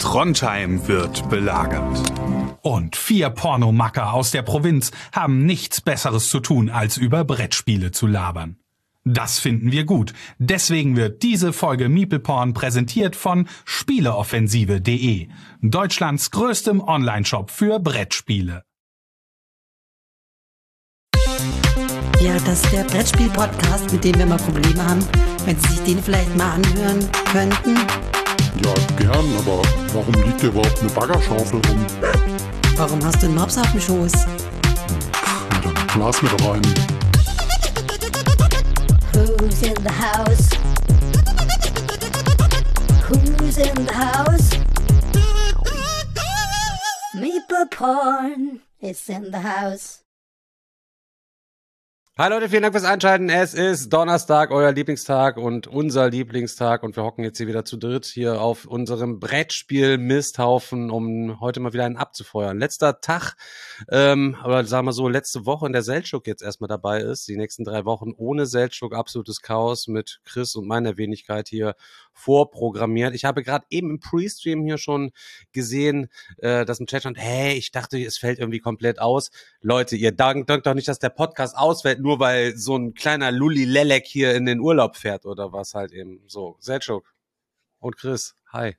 Trondheim wird belagert. Und 4 Pornomacker aus der Provinz haben nichts Besseres zu tun, als über Brettspiele zu labern. Das finden wir gut. Deswegen wird diese Folge MeeplePorn präsentiert von Spieleoffensive.de, Deutschlands größtem Onlineshop für Brettspiele. Ja, das ist der Brettspiel-Podcast, mit dem wir mal Probleme haben. Wenn Sie sich den vielleicht mal anhören könnten. Ja, gern, aber warum liegt hier überhaupt eine Baggerschaufel rum? Warum hast du einen Mops auf dem Schoß? Na dann blas mir doch einen. Who's in the house? Who's in the house? MeeplePorn is in the house. Hi Leute, vielen Dank fürs Einschalten. Es ist Donnerstag, euer Lieblingstag und unser Lieblingstag und wir hocken jetzt hier wieder zu dritt hier auf unserem Brettspiel-Misthaufen, um heute mal wieder einen abzufeuern. Letzter Tag, oder sagen wir so, letzte Woche, in der Seltschuk jetzt erstmal dabei ist. Die nächsten 3 Wochen ohne Seltschuk, absolutes Chaos mit Chris und meiner Wenigkeit hier vorprogrammiert. Ich habe gerade eben im Pre-Stream hier schon gesehen, dass im Chat stand, hey, ich dachte, es fällt irgendwie komplett aus. Leute, ihr dankt doch nicht, dass der Podcast ausfällt, nur weil so ein kleiner Lulli-Lelek hier in den Urlaub fährt oder was halt eben so. Seltschuk und Chris, hi.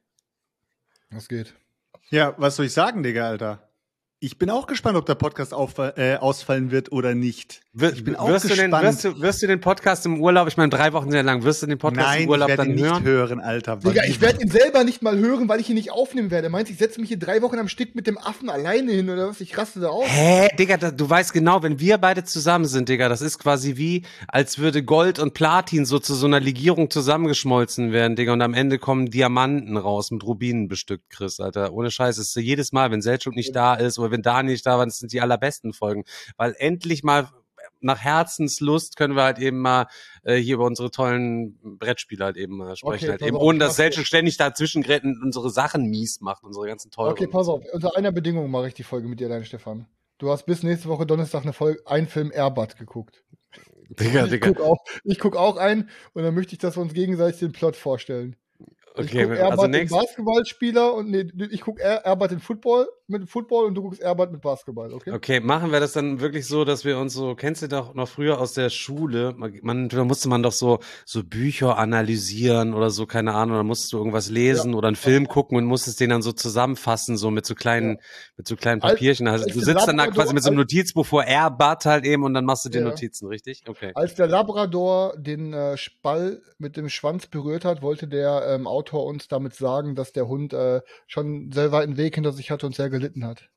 Was geht? Ja, was soll ich sagen, Digga, Alter? Ich bin auch gespannt, ob der Podcast ausfallen wird oder nicht. Ich bin auch gespannt. Wirst du den Podcast im Urlaub, ich meine 3 Wochen sehr lang, wirst du den Podcast im Urlaub dann hören? Nein, ich werde ihn nicht hören, Alter. Digga, ich werde ihn selber nicht mal hören, weil ich ihn nicht aufnehmen werde. Meinst du, ich setze mich hier 3 Wochen am Stück mit dem Affen alleine hin oder was? Ich raste da aus. Hä, Digga, du weißt genau, wenn wir beide zusammen sind, Digga, das ist quasi wie, als würde Gold und Platin so zu so einer Legierung zusammengeschmolzen werden, Digga, und am Ende kommen Diamanten raus, mit Rubinen bestückt, Chris, Alter. Ohne Scheiß, es ist jedes Mal, wenn Seltschuk nicht da ist oder wenn Dani nicht da war, das sind die allerbesten Folgen, weil endlich mal nach Herzenslust können wir halt eben mal hier über unsere tollen Brettspiele halt eben mal sprechen, halt eben, ohne dass Seltschuk ständig dazwischen gerät und unsere Sachen mies macht, unsere ganzen teuren. Okay, pass auf, unter einer Bedingung mache ich die Folge mit dir alleine, Stefan. Du hast bis nächste Woche Donnerstag einen Film Airbud geguckt. Digga. Ich guck auch ein und dann möchte ich, dass wir uns gegenseitig den Plot vorstellen. Okay, ich guck Airbud den Basketballspieler und ich guck Airbud den Football und du guckst Airbud mit Basketball, okay? Okay, machen wir das dann wirklich so, dass wir uns so, kennst du doch noch früher aus der Schule, da musste man doch so Bücher analysieren oder so, keine Ahnung, dann musstest du irgendwas lesen oder einen Film gucken und musstest den dann so zusammenfassen, so mit so kleinen Papierchen. Also du sitzt dann da quasi mit so einem Notizbuch vor Airbud halt eben und dann machst du dir Notizen, richtig? Okay. Als der Labrador den Spall mit dem Schwanz berührt hat, wollte der Autor uns damit sagen, dass der Hund schon sehr weiten Weg hinter sich hatte und sehr gelitten hat.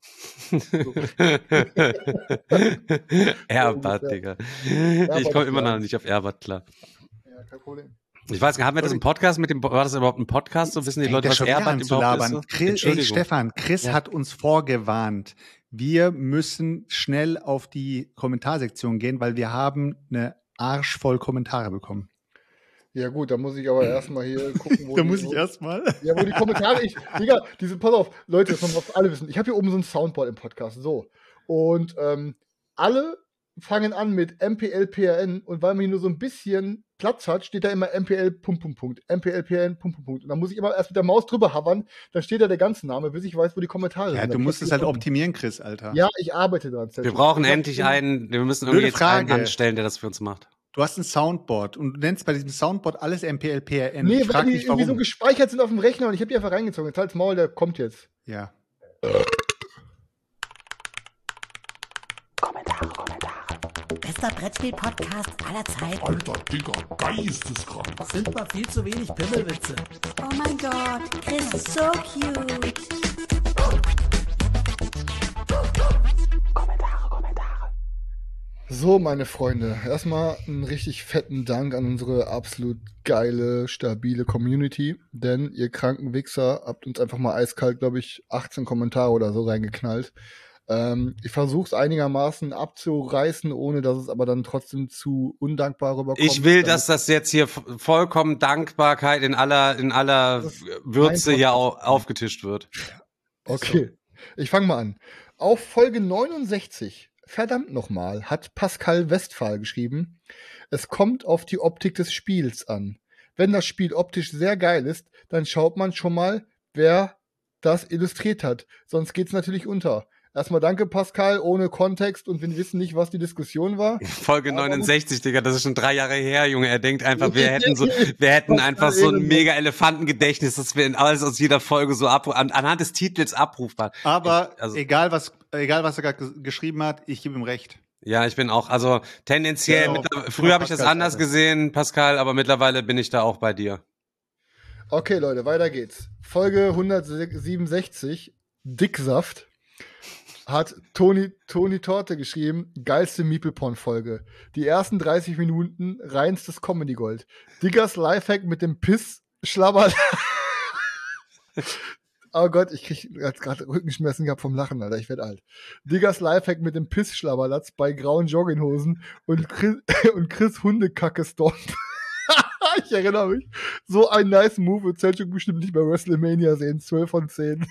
Airbud, Digga. Ich komme immer noch nicht auf Airbud klar. Ja, kein Problem. Ich weiß nicht, haben wir das im Podcast war das überhaupt ein Podcast? So wissen die Leute, was Airbud überhaupt ist? Stefan, Chris hat uns vorgewarnt. Wir müssen schnell auf die Kommentarsektion gehen, weil wir haben eine Arsch voll Kommentare bekommen. Ja gut, da muss ich aber erstmal hier gucken, wo wo die Kommentare, Digga, pass auf, Leute, das muss alle wissen. Ich habe hier oben so ein Soundboard im Podcast, so. Und alle fangen an mit MPLPRN und weil man hier nur so ein bisschen Platz hat, steht da immer MPL MPLPRN Und dann muss ich immer erst mit der Maus drüber hovern, dann steht da der ganze Name, bis ich weiß, wo die Kommentare sind. Ja, du musst es halt optimieren, Chris, Alter. Ja, ich arbeite dran. Wir brauchen endlich wir müssen irgendwie jetzt einen anstellen, der das für uns macht. Du hast ein Soundboard und du nennst bei diesem Soundboard alles MPLPRN. Nee, weil die irgendwie so gespeichert sind auf dem Rechner und ich habe die einfach reingezogen. Jetzt halt's Maul, der kommt jetzt. Ja. Kommentare. Bester Brettspiel-Podcast aller Zeiten. Alter, Digga, geisteskrank. Das sind mal viel zu wenig Pimmelwitze. Oh mein Gott, Chris ist so cute. Kommentare. So, meine Freunde, erstmal einen richtig fetten Dank an unsere absolut geile, stabile Community, denn ihr kranken Wichser habt uns einfach mal eiskalt, glaube ich, 18 Kommentare oder so reingeknallt. Ich versuche es einigermaßen abzureißen, ohne dass es aber dann trotzdem zu undankbar rüberkommt. Ich will, dass das jetzt hier vollkommen Dankbarkeit in aller Würze hier aufgetischt wird. Okay, ich fange mal an. Auf Folge 69, verdammt nochmal, hat Pascal Westphal geschrieben, es kommt auf die Optik des Spiels an. Wenn das Spiel optisch sehr geil ist, dann schaut man schon mal, wer das illustriert hat. Sonst geht's natürlich unter. Erstmal danke, Pascal, ohne Kontext und wir wissen nicht, was die Diskussion war. Folge 69, Digga, das ist schon 3 Jahre her, Junge. Er denkt einfach, wir hätten einfach so ein mega Elefantengedächtnis, dass wir alles aus jeder Folge so anhand des Titels abrufbar. Aber egal was er gerade geschrieben hat, ich gebe ihm recht. Ja, ich bin auch, also tendenziell, früher habe ich das anders gesehen, Pascal, aber mittlerweile bin ich da auch bei dir. Okay, Leute, weiter geht's. Folge 167, Dicksaft. Hat Toni Torte geschrieben, geilste Meeple-Porn-Folge. Die ersten 30 Minuten, reinstes Comedy-Gold. Diggers Lifehack mit dem Piss-Schlabber. Oh Gott, ich krieg jetzt gerade Rückenschmerzen gehabt vom Lachen, Alter, ich werd alt. Diggers Lifehack mit dem Piss-Schlabberlatz bei grauen Jogginghosen und Chris Hundekacke-Stomp. Ich erinnere mich. So ein nice Move wird Selchuk bestimmt nicht bei WrestleMania sehen. 12 von 10.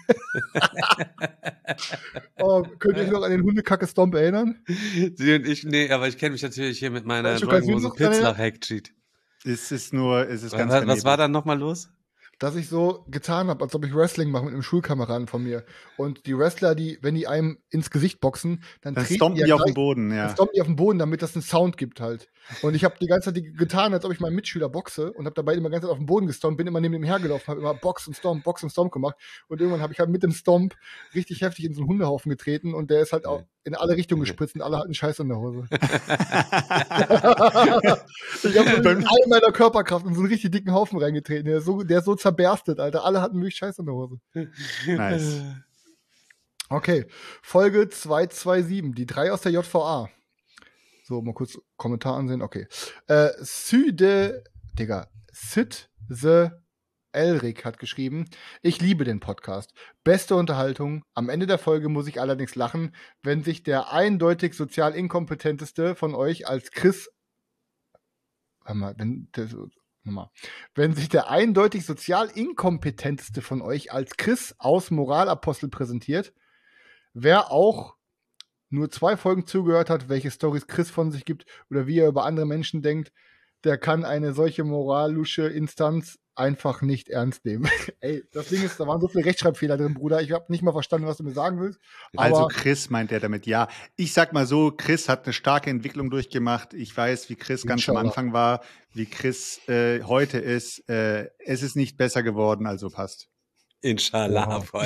Oh, könnt ihr euch noch an den Hundekacke-Stomp erinnern? Sie und ich, nee, aber ich kenne mich natürlich hier mit meiner Jogginghosen-Pizzler-Hack-Cheat. Ganz Was war dann nochmal los? Dass ich so getan habe, als ob ich Wrestling mache mit einem Schulkameraden von mir. Und die Wrestler, wenn die einem ins Gesicht boxen, dann stompen die auf den Boden, ja. Dann stompen die auf den Boden, damit das einen Sound gibt halt. Und ich habe die ganze Zeit getan, als ob ich meinen Mitschüler boxe und habe dabei immer die ganze Zeit auf den Boden gestompt, bin immer neben ihm hergelaufen, habe immer Box und Stomp gemacht. Und irgendwann habe ich halt mit dem Stomp richtig heftig in so einen Hundehaufen getreten und der ist halt auch in alle Richtungen gespritzt und alle hatten Scheiß in der Hose. Ich habe so mit all meiner Körperkraft in so einen richtig dicken Haufen reingetreten. Der ist so zerberstet, Alter. Alle hatten wirklich Scheiß in der Hose. Nice. Okay, Folge 227, die 3 aus der JVA. So, mal kurz Kommentar ansehen. Okay. Sid the Elric hat geschrieben, ich liebe den Podcast. Beste Unterhaltung. Am Ende der Folge muss ich allerdings lachen, wenn sich der eindeutig sozial inkompetenteste von euch als Chris Wenn sich der eindeutig sozial inkompetenteste von euch als Chris aus Moralapostel präsentiert, wer auch nur 2 Folgen zugehört hat, welche Storys Chris von sich gibt oder wie er über andere Menschen denkt, der kann eine solche moralische Instanz einfach nicht ernst nehmen. Ey, das Ding ist, da waren so viele Rechtschreibfehler drin, Bruder. Ich habe nicht mal verstanden, was du mir sagen willst. Also Chris meint er damit, ja. Ich sag mal so, Chris hat eine starke Entwicklung durchgemacht. Ich weiß, wie Chris ganz am Anfang war, wie Chris heute ist. Es ist nicht besser geworden, also passt. Inshallah, voll.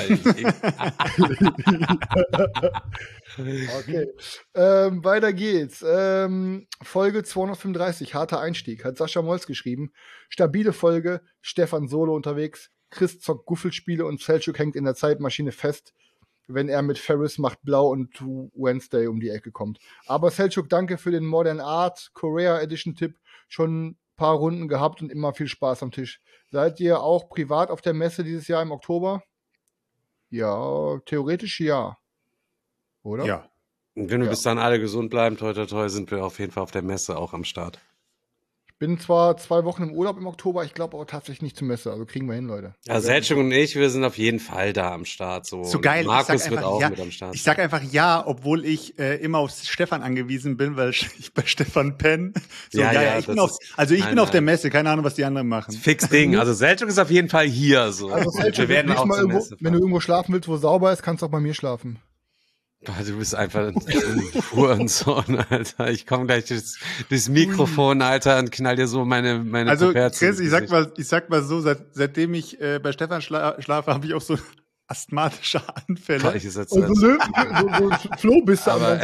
Okay. Weiter geht's. Folge 235, harter Einstieg, hat Sascha Molz geschrieben. Stabile Folge, Stefan Solo unterwegs, Chris zockt Guffelspiele und Selchuk hängt in der Zeitmaschine fest, wenn er mit Ferris macht Blau und Wednesday um die Ecke kommt. Aber Selchuk, danke für den Modern Art Korea Edition Tipp. Schon ein paar Runden gehabt und immer viel Spaß am Tisch. Seid ihr auch privat auf der Messe dieses Jahr im Oktober? Ja, theoretisch ja. Oder? Ja. Und wenn wir bis dann alle gesund bleiben, toi toi toi, sind wir auf jeden Fall auf der Messe auch am Start. Ich bin zwar 2 Wochen im Urlaub im Oktober, ich glaube aber tatsächlich nicht zur Messe. Also kriegen wir hin, Leute. Ja, Selchuk und ich, wir sind auf jeden Fall da am Start. So geil. Markus wird auch mit am Start. Ich sag einfach ja, obwohl ich immer auf Stefan angewiesen bin, weil ich bei Stefan penne. So, ich bin auf der Messe, keine Ahnung, was die anderen machen. Fix Ding. Also Selchuk ist auf jeden Fall hier. So. Also Selchuk, wenn du irgendwo schlafen willst, wo sauber ist, kannst du auch bei mir schlafen. Du bist einfach ein Hurensohn, Alter. Ich komme gleich durchs Mikrofon, Alter, und knall dir so meine Also Chris, ich sag mal so, seitdem ich bei Stefan schlafe, habe ich auch so asthmatische Anfälle. So Flo bist du aber.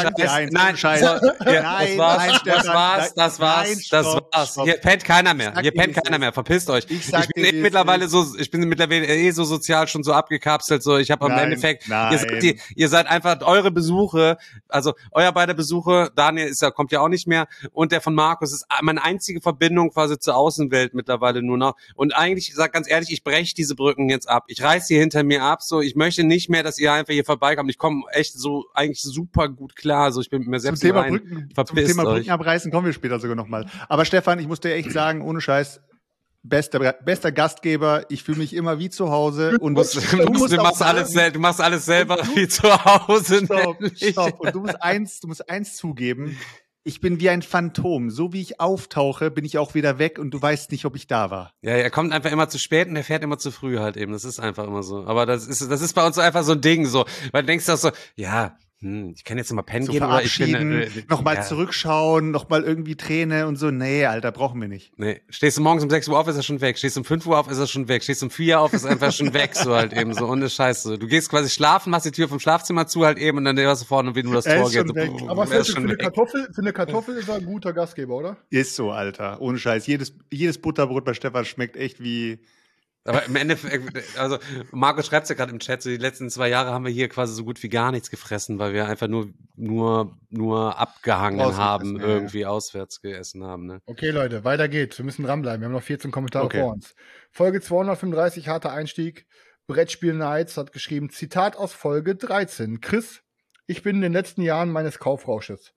Das war's. Hier pennt keiner mehr. Verpisst euch. Ich bin mittlerweile so sozial schon so abgekapselt, so. Ich habe im Endeffekt, ihr seid einfach eure Besuche, also euer beide Besuche, Daniel kommt ja auch nicht mehr und der von Markus ist meine einzige Verbindung quasi zur Außenwelt mittlerweile nur noch. Und eigentlich, ich sag ganz ehrlich, ich breche diese Brücken jetzt ab. Ich reiß sie hinter mir ab, so, ich möchte nicht mehr, dass ihr einfach hier vorbeikommt. Ich komme echt so eigentlich super gut klar, so, ich bin mit mir selbst Zum Thema Brücken abreißen kommen wir später sogar nochmal. Aber Stefan, ich muss dir echt sagen, ohne Scheiß, bester Gastgeber, ich fühle mich immer wie zu Hause und du machst alles selber wie zu Hause. Stopp. Und du musst eins zugeben, ich bin wie ein Phantom. So wie ich auftauche, bin ich auch wieder weg und du weißt nicht, ob ich da war. Ja, er kommt einfach immer zu spät und er fährt immer zu früh halt eben. Das ist einfach immer so. Aber das ist bei uns einfach so ein Ding so. Weil du denkst auch so, ja, ich kann jetzt mal pennen So gehen oder ich bin nochmal zurückschauen, nochmal irgendwie Träne und so. Nee, Alter, brauchen wir nicht. Nee, stehst du morgens um 6 Uhr auf, ist er schon weg. Stehst du um 5 Uhr auf, ist er schon weg. Stehst du um 4 Uhr auf, ist er einfach schon weg, so halt eben so. Ohne Scheiße. Du gehst quasi schlafen, machst die Tür vom Schlafzimmer zu halt eben und dann hörst du vorne, wie du das Tor geht. So, aber für eine Kartoffel ist er ein guter Gastgeber, oder? Ist so, Alter. Ohne Scheiß. Jedes Butterbrot bei Stefan schmeckt echt wie... Aber im Endeffekt, also Marco schreibt ja gerade im Chat, so die letzten 2 Jahre haben wir hier quasi so gut wie gar nichts gefressen, weil wir einfach nur abgehangen haben, irgendwie auswärts gegessen haben. Ne? Okay, Leute, weiter geht's. Wir müssen dranbleiben. Wir haben noch 14 Kommentare vor uns. Folge 235, harter Einstieg. Brettspiel Nights hat geschrieben, Zitat aus Folge 13. Chris, ich bin in den letzten Jahren meines Kaufrausches.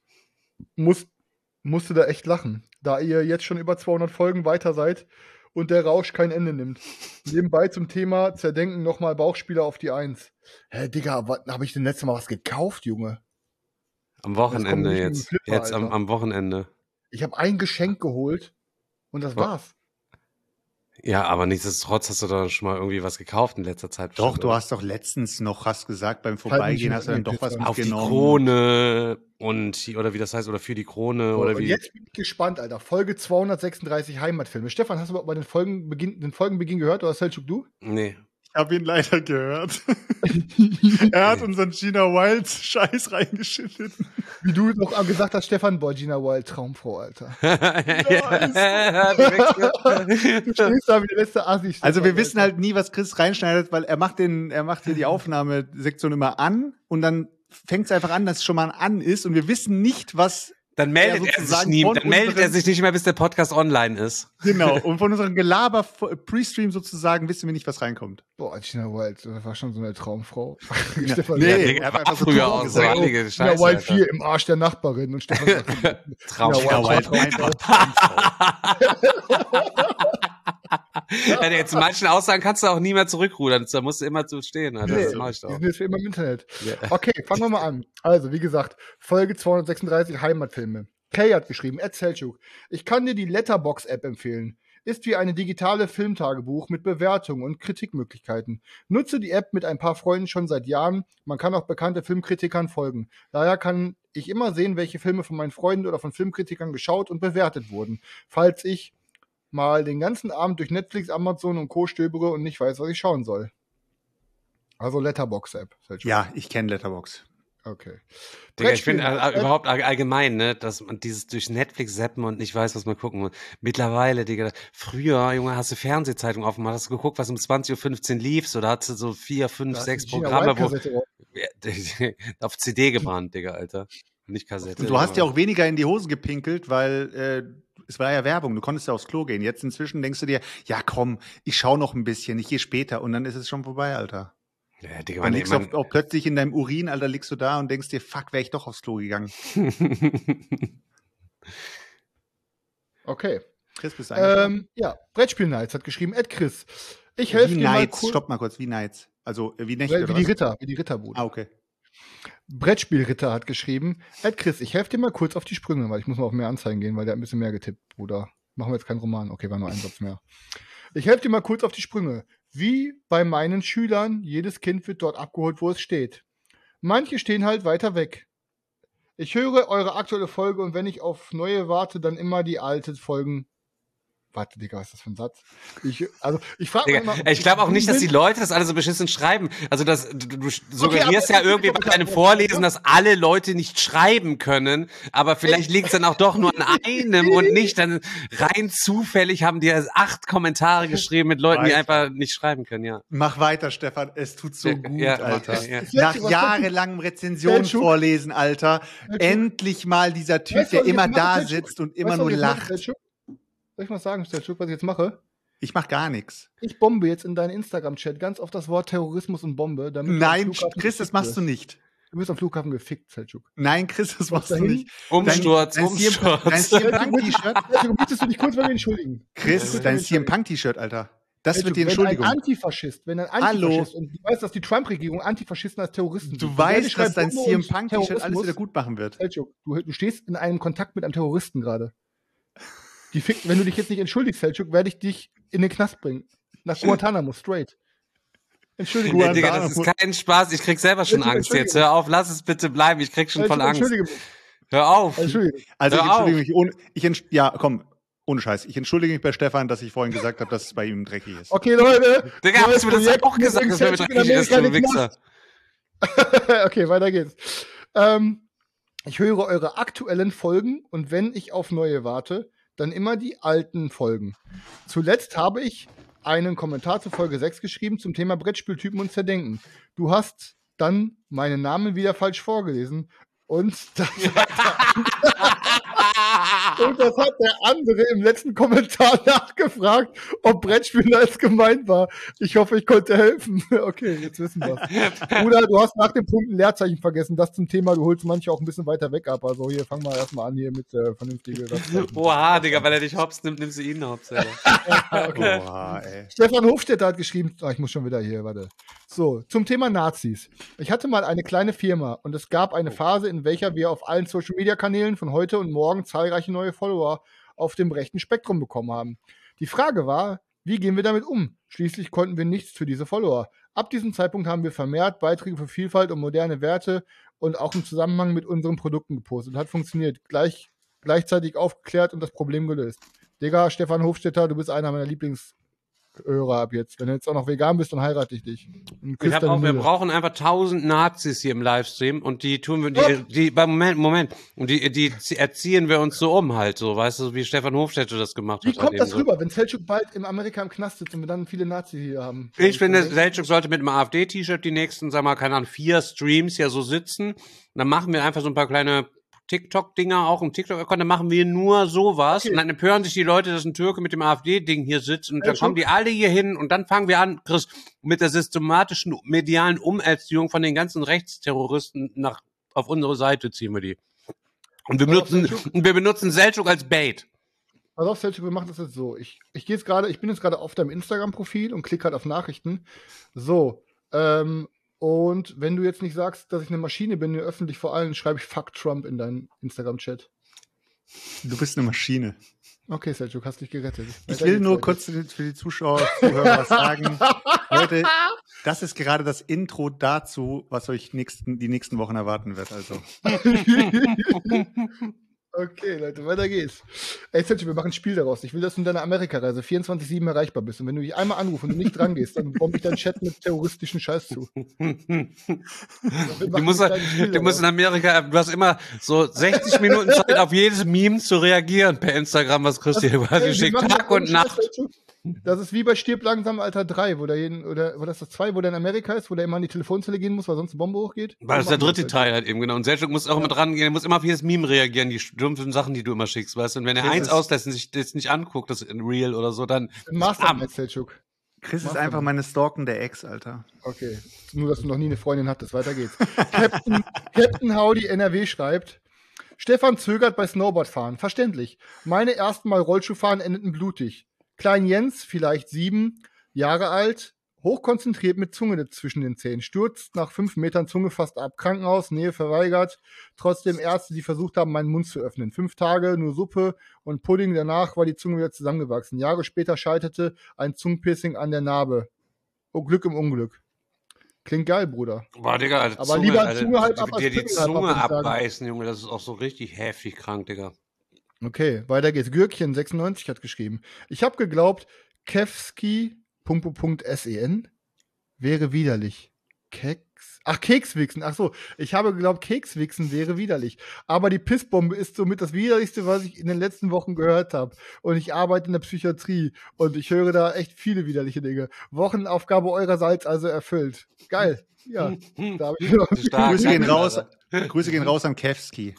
Musste da echt lachen, da ihr jetzt schon über 200 Folgen weiter seid und der Rausch kein Ende nimmt. Nebenbei zum Thema Zerdenken nochmal Bauchspieler auf die 1. Hä, Digga, habe ich denn letztes Mal was gekauft, Junge? Am Wochenende jetzt. Jetzt am Wochenende. Ich habe ein Geschenk geholt und das war's. Ja, aber nichtsdestotrotz hast du da schon mal irgendwie was gekauft in letzter Zeit. Doch, du hast doch letztens noch, hast gesagt, beim Vorbeigehen hast du dann doch was mitgenommen. Auf die Krone oder wie das heißt, oder für die Krone. So, oder wie. Und jetzt bin ich gespannt, Alter. Folge 236 Heimatfilme. Stefan, hast du bei den Folgenbeginn gehört oder Selçuk, du? Nee. Ich habe ihn leider gehört. Er hat unseren Gina Wild Scheiß reingeschüttet. Wie du doch gesagt hast, Stefan, boah, Gina Wild, Traumfrau, Alter. Du stehst da wie der letzte Assi. Also wir wissen halt nie, was Chris reinschneidet, weil er macht hier die Aufnahmesektion immer an und dann fängt es einfach an, dass es schon mal an ist und wir wissen nicht, was... Dann meldet er sich nicht mehr, bis der Podcast online ist. Genau. Und von unserem Gelaber Pre-Stream sozusagen wissen wir nicht, was reinkommt. Boah, Gina Wild, das war schon so eine Traumfrau. Ja. Stefan, er hat einfach früher auch so einige Scheiße. Gina Wild 4 im Arsch der Nachbarin und Stefan sagt, Traumfrau. Ja, jetzt in manchen Aussagen kannst du auch nie mehr zurückrudern. Da musst du immer zu stehen. Alter. Das mach ich doch. Die sind jetzt für immer im Internet. Ja. Okay, fangen wir mal an. Also, wie gesagt, Folge 236 Heimatfilme. Kay hat geschrieben, Selçuk, ich kann dir die Letterboxd-App empfehlen. Ist wie eine digitale Filmtagebuch mit Bewertungen und Kritikmöglichkeiten. Nutze die App mit ein paar Freunden schon seit Jahren. Man kann auch bekannte Filmkritikern folgen. Daher kann ich immer sehen, welche Filme von meinen Freunden oder von Filmkritikern geschaut und bewertet wurden. Falls ich mal den ganzen Abend durch Netflix, Amazon und Co. stöbere und nicht weiß, was ich schauen soll. Also Letterboxd-App. Ja, ich kenne Letterboxd. Okay. Digga, ich finde überhaupt allgemein, ne, dass man dieses durch Netflix zappen und nicht weiß, was man gucken muss. Mittlerweile, Digga, früher, Junge, hast du Fernsehzeitung aufgemacht, hast du geguckt, was um 20.15 Uhr lief, so, da hast du so 4, 5, 6 Programme, auf CD gebrannt, Digga, Alter. Nicht Kassette. Und du hast ja auch weniger in die Hose gepinkelt, weil es war ja Werbung, du konntest ja aufs Klo gehen. Jetzt inzwischen denkst du dir, ja komm, ich schau noch ein bisschen, ich gehe später und dann ist es schon vorbei, Alter. Ja, Digga, dann liegst du auch plötzlich in deinem Urin, Alter, liegst du da und denkst dir, fuck, wäre ich doch aufs Klo gegangen. Okay. Chris, bist du eingeschlafen? Ja, Brettspiel Nights hat geschrieben, Chris, ich helfe dir mal kurz. Stopp mal kurz, wie Nights? Also wie Nächte wie die Ritterbude. Ah, okay. Brettspielritter hat geschrieben, Chris, ich helfe dir mal kurz auf die Sprünge, weil ich muss mal auf mehr Anzeigen gehen, weil der hat ein bisschen mehr getippt, Bruder. Machen wir jetzt keinen Roman. Okay, war nur ein Satz mehr. Ich helfe dir mal kurz auf die Sprünge. Wie bei meinen Schülern, jedes Kind wird dort abgeholt, wo es steht. Manche stehen halt weiter weg. Ich höre eure aktuelle Folge und wenn ich auf neue warte, dann immer die alten Folgen. Warte, Digga, was ist das für ein Satz? Ich frage mich immer. Ich glaube auch nicht, dass die Leute das alle so beschissen schreiben. Also du suggerierst ja irgendwie bei deinem Vorlesen, dass alle Leute nicht schreiben können, aber vielleicht liegt es dann auch doch nur an einem und nicht dann rein zufällig haben die 8 Kommentare geschrieben mit Leuten, die einfach nicht schreiben können, ja. Mach weiter, Stefan, es tut so gut, ja, Alter. Ja. Nach jahrelangem Rezension vorlesen, Alter, endlich mal dieser Typ, der immer da sitzt und immer nur lacht. Soll ich mal sagen, Selçuk, was ich jetzt mache? Ich mach gar nichts. Ich bombe jetzt in deinen Instagram-Chat ganz oft das Wort Terrorismus und Bombe. Nein, Chris, das machst du nicht. Du wirst am Flughafen gefickt, Selçuk. Nein, Chris, das machst du nicht. Umsturz. Dein CM Punk-T-Shirt. Möchtest du dich kurz bei mir entschuldigen? Chris, dein CM Punk-T-Shirt, Alter. Das wird die Entschuldigung. Wenn ein Antifaschist, und du weißt, dass die Trump-Regierung Antifaschisten als Terroristen Du weißt, dass dein CM Punk-T-Shirt alles wieder gut gut machen wird. Selçuk, du stehst in einem Kontakt mit einem Terroristen gerade. Wenn du dich jetzt nicht entschuldigst, Selçuk, werde ich dich in den Knast bringen. Nach Guantanamo, straight. Entschuldigung. Nee, Digga, das ist kein Spaß. Ich krieg selber schon Angst jetzt. Hör auf, lass es bitte bleiben. Ich krieg schon voll Angst. Hör auf. Entschuldige. Also ich entschuldige mich. Ja, komm, ohne Scheiß. Ich entschuldige mich bei Stefan, dass ich vorhin gesagt habe, dass es bei ihm dreckig ist. Okay, Leute. Digga, hast du mir das auch gesagt, dass es dreckig ist, du Wichser. Okay, weiter geht's. Ich höre eure aktuellen Folgen und wenn ich auf neue warte, dann immer die alten Folgen. Zuletzt habe ich einen Kommentar zu Folge 6 geschrieben zum Thema Brettspieltypen und Zerdenken. Du hast dann meinen Namen wieder falsch vorgelesen und das hat der andere im letzten Kommentar nachgefragt, ob Brettspiel als gemeint war. Ich hoffe, ich konnte helfen. Okay, jetzt wissen wir es. Bruder, du hast nach dem Punkt ein Leerzeichen vergessen. Das zum Thema, du holst manche auch ein bisschen weiter weg ab. Also hier, fangen wir erstmal an hier mit vernünftigen. Oha, Digga, weil er dich hops nimmt, nimmst du ihn hops. Okay. Oha, ey. Stefan Hofstetter hat geschrieben, ich muss schon wieder hier, warte. So, zum Thema Nazis. Ich hatte mal eine kleine Firma und es gab eine Phase, in welcher wir auf allen Social-Media-Kanälen von heute und morgen zahlreiche neue Follower auf dem rechten Spektrum bekommen haben. Die Frage war, wie gehen wir damit um? Schließlich konnten wir nichts für diese Follower. Ab diesem Zeitpunkt haben wir vermehrt Beiträge für Vielfalt und moderne Werte und auch im Zusammenhang mit unseren Produkten gepostet. Hat funktioniert. Gleichzeitig aufgeklärt und das Problem gelöst. Digga, Stefan Hofstetter, du bist einer meiner Lieblingshörer ab jetzt. Wenn du jetzt auch noch vegan bist, dann heirate ich dich. Wir brauchen einfach 1000 Nazis hier im Livestream und die tun wir, Moment, und die erziehen wir uns so um halt so, weißt du, wie Stefan Hofstetter das gemacht hat. Wie kommt das rüber, wenn Selçuk bald in Amerika im Knast sitzt und wir dann viele Nazis hier haben? Ich finde, Selçuk sollte mit einem AfD-T-Shirt die nächsten, sag mal, keine Ahnung, 4 Streams ja so sitzen. Und dann machen wir einfach so ein paar kleine TikTok-Dinger auch im TikTok-Account, dann machen wir nur sowas und dann empören sich die Leute, dass ein Türke mit dem AfD-Ding hier sitzt und dann kommen die alle hier hin und dann fangen wir an, Chris, mit der systematischen medialen Umerziehung von den ganzen Rechtsterroristen auf unsere Seite ziehen wir die. Und wir benutzen Selçuk als Bait. Pass auf, Selçuk, wir machen das jetzt so. Ich bin jetzt gerade auf deinem Instagram-Profil und klicke halt auf Nachrichten. So, und wenn du jetzt nicht sagst, dass ich eine Maschine bin, öffentlich vor allem, schreibe ich Fuck Trump in deinen Instagram-Chat. Du bist eine Maschine. Okay, Selçuk, hast dich gerettet. Ich will nur kurz für die Zuschauer was sagen. Leute, das ist gerade das Intro dazu, was euch die nächsten Wochen erwarten wird. Also. Okay, Leute, weiter geht's. Ey, Selçuk, wir machen ein Spiel daraus. Ich will, dass du in deiner Amerikareise 24/7 erreichbar bist. Und wenn du dich einmal anrufst und du nicht dran gehst, dann bombe ich deinen Chat mit terroristischen Scheiß zu. Du musst in Amerika, du hast immer so 60 Minuten Zeit, auf jedes Meme zu reagieren per Instagram, was Christi quasi schickt, Tag und Nacht. Das ist wie bei Stirb langsam Alter 3, wo das 2, wo der in Amerika ist, wo der immer an die Telefonzelle gehen muss, weil sonst eine Bombe hochgeht. Weil das ist der dritte Teil halt eben, genau. Und Selçuk muss auch immer dran gehen, er muss immer auf jedes Meme reagieren, die dumpfen Sachen, die du immer schickst, weißt du. Und wenn er eins auslässt und sich das nicht anguckt, das in Real oder so, dann Selçuk. Chris ist einfach meine stalkende Ex, Alter. Okay, nur, dass du noch nie eine Freundin hattest. Weiter geht's. Captain Howdy NRW schreibt, Stefan zögert bei Snowboardfahren. Verständlich. Meine ersten Mal Rollschuhfahren endeten blutig. Klein Jens, vielleicht 7 Jahre alt, hochkonzentriert mit Zunge zwischen den Zähnen, stürzt nach 5 Metern Zunge fast ab. Krankenhaus, Nähe verweigert. Trotzdem Ärzte, die versucht haben, meinen Mund zu öffnen. 5 Tage, nur Suppe und Pudding. Danach war die Zunge wieder zusammengewachsen. Jahre später scheiterte ein Zungenpiercing an der Narbe. Oh, Glück im Unglück. Klingt geil, Bruder. Boah, Digga, Alter, aber lieber Zunge halb ab als dir die Zunge halb ab, abbeißen, Junge, das ist auch so richtig heftig krank, Digga. Okay, weiter geht's. Gürkchen96 hat geschrieben. Ich habe geglaubt, Kevski .. wäre widerlich. Kekswichsen. Ach so, ich habe geglaubt, Kekswichsen wäre widerlich. Aber die Pissbombe ist somit das Widerlichste, was ich in den letzten Wochen gehört habe. Und ich arbeite in der Psychiatrie und ich höre da echt viele widerliche Dinge. Wochenaufgabe eurerseits also erfüllt. Geil. Ja, da habe ich noch Grüße gehen raus an Kevski.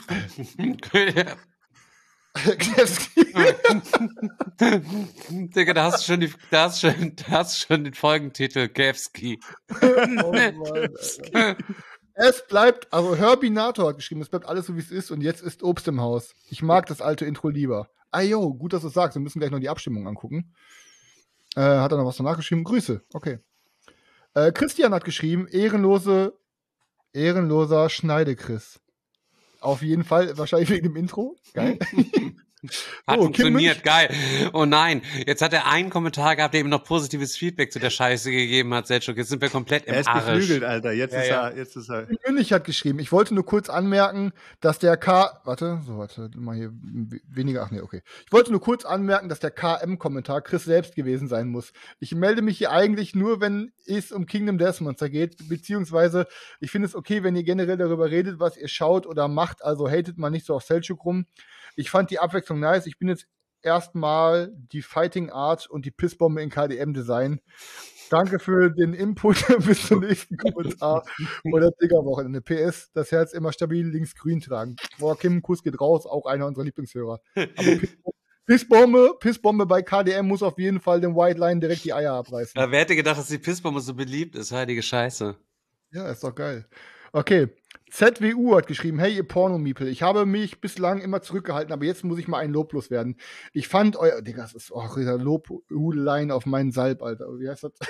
Digga, da hast du schon den Folgentitel, Kevski. Oh Mann, es bleibt, also Herbinator hat geschrieben, es bleibt alles so wie es ist und jetzt ist Obst im Haus. Ich mag das alte Intro lieber. Ah jo, gut, dass du es sagst, wir müssen gleich noch die Abstimmung angucken. Hat er noch was danach geschrieben? Grüße, okay. Christian hat geschrieben, ehrenloser Schneide-Chris. Auf jeden Fall, wahrscheinlich wegen dem Intro. Geil. Hat Oh, funktioniert, geil. Oh nein, jetzt hat er einen Kommentar gehabt, der ihm noch positives Feedback zu der Scheiße gegeben hat, Selchuk. Jetzt sind wir komplett im Er ist Arsch. beflügelt, Alter. Jetzt Ja, ist er. Kim Münch hat geschrieben, ich wollte nur kurz anmerken, dass der mal hier weniger, okay. Ich wollte nur kurz anmerken, dass der KM-Kommentar Chris selbst gewesen sein muss. Ich melde mich hier eigentlich nur, wenn es um Kingdom Death Monster geht, beziehungsweise ich finde es okay, wenn ihr generell darüber redet, was ihr schaut oder macht, also hatet mal nicht so auf Selchuk rum. Ich fand die Abwechslung nice. Ich bin jetzt erstmal die Fighting Art und die Pissbombe in KDM-Design. Danke für den Input. Bis zum nächsten Kommentar oder Digger-Wochenende. PS, das Herz immer stabil links-grün tragen. Boah, Kim, Kuss geht raus, auch einer unserer Lieblingshörer. Aber Pissbombe bei KDM muss auf jeden Fall dem White Line direkt die Eier abreißen. Ja, wer hätte gedacht, dass die Pissbombe so beliebt ist? Heilige Scheiße. Ja, ist doch geil. Okay. ZWU hat geschrieben, hey ihr Porno-Miepel, ich habe mich bislang immer zurückgehalten, aber jetzt muss ich mal ein Lob loswerden. Ich fand euer, Digga, das ist dieser Lobhudelein auf meinen Salb, Alter. Wie heißt das?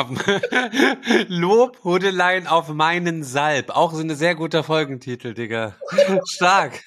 Lobhudelein auf meinen Salb. Auch so ein sehr guter Folgentitel, Digga. Stark.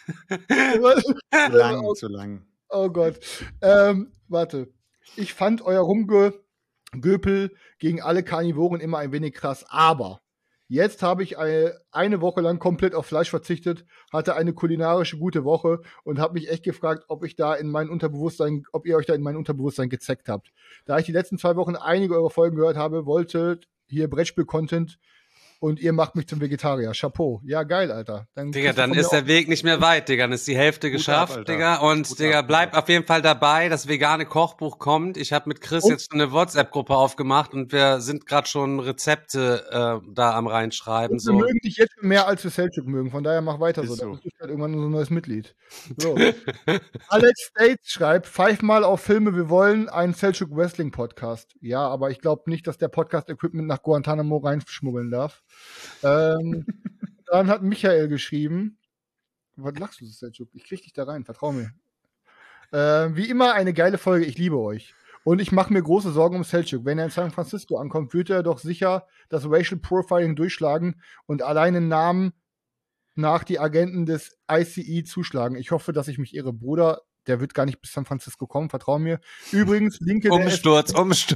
Zu lang. Oh Gott. Warte. Ich fand euer Rumgöpel gegen alle Karnivoren immer ein wenig krass, aber jetzt habe ich eine Woche lang komplett auf Fleisch verzichtet, hatte eine kulinarische gute Woche und habe mich echt gefragt, ob ihr euch da in mein Unterbewusstsein gezeckt habt. Da ich die letzten 2 Wochen einige eurer Folgen gehört habe, wollte hier Brettspiel-Content und ihr macht mich zum Vegetarier. Chapeau. Ja, geil, Alter. Digga, dann ist der Weg nicht mehr weit, Digga. Dann ist die Hälfte geschafft, ab, Digga. Und, Gut Digga, ab, bleib auf jeden Fall dabei. Das vegane Kochbuch kommt. Ich habe mit Chris jetzt eine WhatsApp-Gruppe aufgemacht und wir sind gerade schon Rezepte da am reinschreiben. Wir mögen dich jetzt mehr, als wir Selchuk mögen. Von daher mach weiter so. Ist so. Dann bist du halt irgendwann so ein neues Mitglied. So. Alex States schreibt, 5-mal auf Filme, wir wollen einen Selchuk Wrestling Podcast. Ja, aber ich glaube nicht, dass der Podcast-Equipment nach Guantanamo reinschmuggeln darf. Dann hat Michael geschrieben, was lachst du, Selchuk? Ich krieg dich da rein, vertrau mir. Wie immer eine geile Folge, ich liebe euch. Und ich mache mir große Sorgen um Selchuk. Wenn er in San Francisco ankommt, wird er doch sicher das Racial Profiling durchschlagen und alleine Namen nach die Agenten des ICE zuschlagen. Ich hoffe, dass ich mich irre. Bruder, der wird gar nicht bis San Francisco kommen, vertrau mir. Übrigens, Linke Umsturz.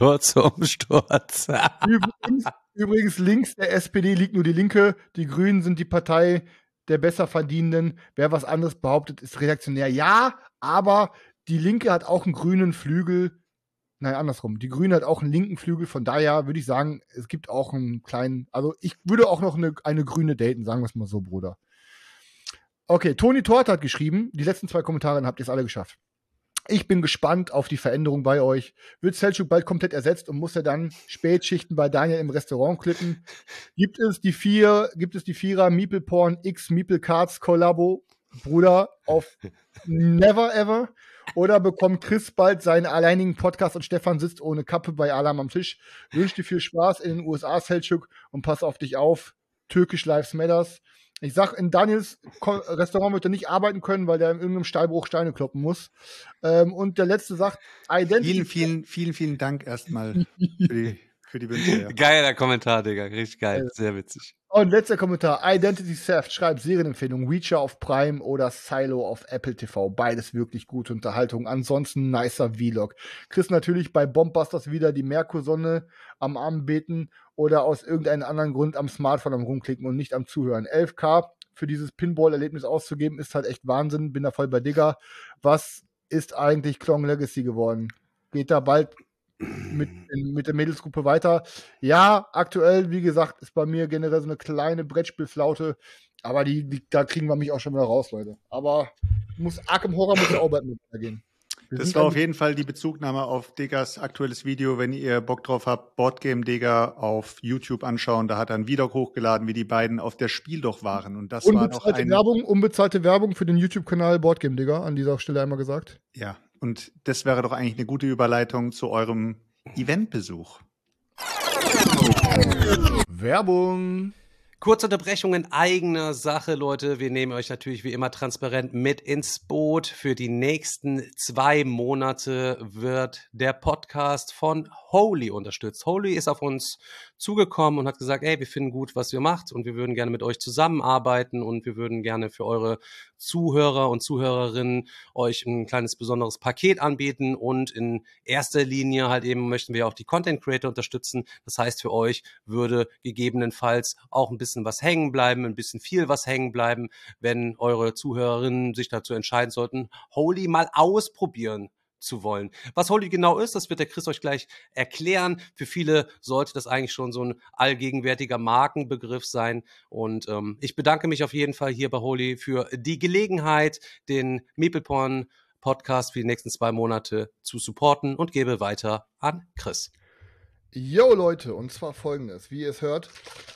Übrigens, links der SPD liegt nur die Linke. Die Grünen sind die Partei der Besserverdienenden. Wer was anderes behauptet, ist reaktionär. Ja, aber die Linke hat auch einen grünen Flügel. Nein, andersrum. Die Grüne hat auch einen linken Flügel. Von daher würde ich sagen, es gibt auch einen kleinen, also ich würde auch noch eine Grüne daten, sagen wir es mal so, Bruder. Okay, Toni Torte hat geschrieben, die letzten 2 Kommentare, dann habt ihr es alle geschafft. Ich bin gespannt auf die Veränderung bei euch. Wird Selchuk bald komplett ersetzt und muss er dann Spätschichten bei Daniel im Restaurant klippen? Gibt es die 4er Meeple Porn X Meeple Cards Kollabo, Bruder, auf Never Ever? Oder bekommt Chris bald seinen alleinigen Podcast und Stefan sitzt ohne Kappe bei Alarm am Tisch? Wünsch dir viel Spaß in den USA, Selchuk, und pass auf dich auf. Türkisch Lives Matters. Ich sag, in Daniels Restaurant wird er nicht arbeiten können, weil der in irgendeinem Steinbruch Steine kloppen muss. Und der letzte sagt, Vielen Dank erstmal für die Wünsche. Ja. Geiler Kommentar, Digga. Richtig geil. Sehr witzig. Und letzter Kommentar. Identity Theft schreibt Serienempfehlung. Reacher auf Prime oder Silo auf Apple TV. Beides wirklich gute Unterhaltung. Ansonsten nicer Vlog. Chris natürlich bei Bombbusters wieder die Merkursonne am Arm beten oder aus irgendeinem anderen Grund am Smartphone am rumklicken und nicht am Zuhören. 11.000 für dieses Pinball-Erlebnis auszugeben, ist halt echt Wahnsinn. Bin da voll bei Digger. Was ist eigentlich Klong Legacy geworden? Geht da bald mit der Mädelsgruppe weiter? Ja, aktuell, wie gesagt, ist bei mir generell so eine kleine Brettspielflaute, aber da kriegen wir mich auch schon wieder raus, Leute. Aber Arkham Horror muss ja auch bald mit gehen. Das war auf jeden Fall die Bezugnahme auf Degas aktuelles Video. Wenn ihr Bock drauf habt, Boardgame Digga auf YouTube anschauen. Da hat er ein Video hochgeladen, wie die beiden auf der Spiel doch waren. Und das war noch unbezahlte Werbung für den YouTube-Kanal Boardgame Digga, an dieser Stelle einmal gesagt. Ja, und das wäre doch eigentlich eine gute Überleitung zu eurem Eventbesuch. Werbung. Kurze Unterbrechung in eigener Sache, Leute. Wir nehmen euch natürlich wie immer transparent mit ins Boot. Für die nächsten 2 Monate wird der Podcast von Holy unterstützt. Holy ist auf uns zugekommen und hat gesagt, ey, wir finden gut, was ihr macht und wir würden gerne mit euch zusammenarbeiten und wir würden gerne für eure Zuhörer und Zuhörerinnen euch ein kleines besonderes Paket anbieten und in erster Linie halt eben möchten wir auch die Content Creator unterstützen. Das heißt, für euch würde gegebenenfalls auch ein bisschen was hängen bleiben, ein bisschen viel was hängen bleiben, wenn eure Zuhörerinnen sich dazu entscheiden sollten, Holy mal ausprobieren zu wollen. Was Holy genau ist, das wird der Chris euch gleich erklären. Für viele sollte das eigentlich schon so ein allgegenwärtiger Markenbegriff sein. Und ich bedanke mich auf jeden Fall hier bei Holy für die Gelegenheit, den MeeplePorn Podcast für die nächsten 2 Monate zu supporten und gebe weiter an Chris. Yo Leute, und zwar folgendes, wie ihr es hört,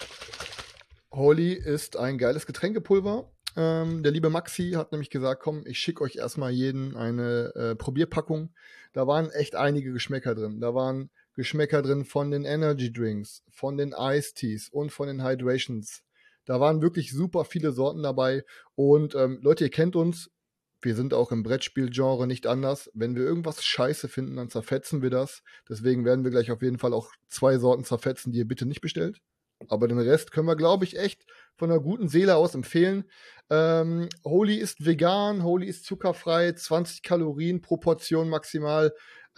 Holy ist ein geiles Getränkepulver. Der liebe Maxi hat nämlich gesagt, komm, ich schicke euch erstmal jeden eine Probierpackung. Da waren echt einige Geschmäcker drin. Da waren Geschmäcker drin von den Energy Drinks, von den Ice Teas und von den Hydrations. Da waren wirklich super viele Sorten dabei. Und Leute, ihr kennt uns. Wir sind auch im Brettspielgenre nicht anders. Wenn wir irgendwas scheiße finden, dann zerfetzen wir das. Deswegen werden wir gleich auf jeden Fall auch 2 Sorten zerfetzen, die ihr bitte nicht bestellt. Aber den Rest können wir, glaube ich, echt von einer guten Seele aus empfehlen. Holy ist vegan, Holy ist zuckerfrei, 20 Kalorien pro Portion maximal.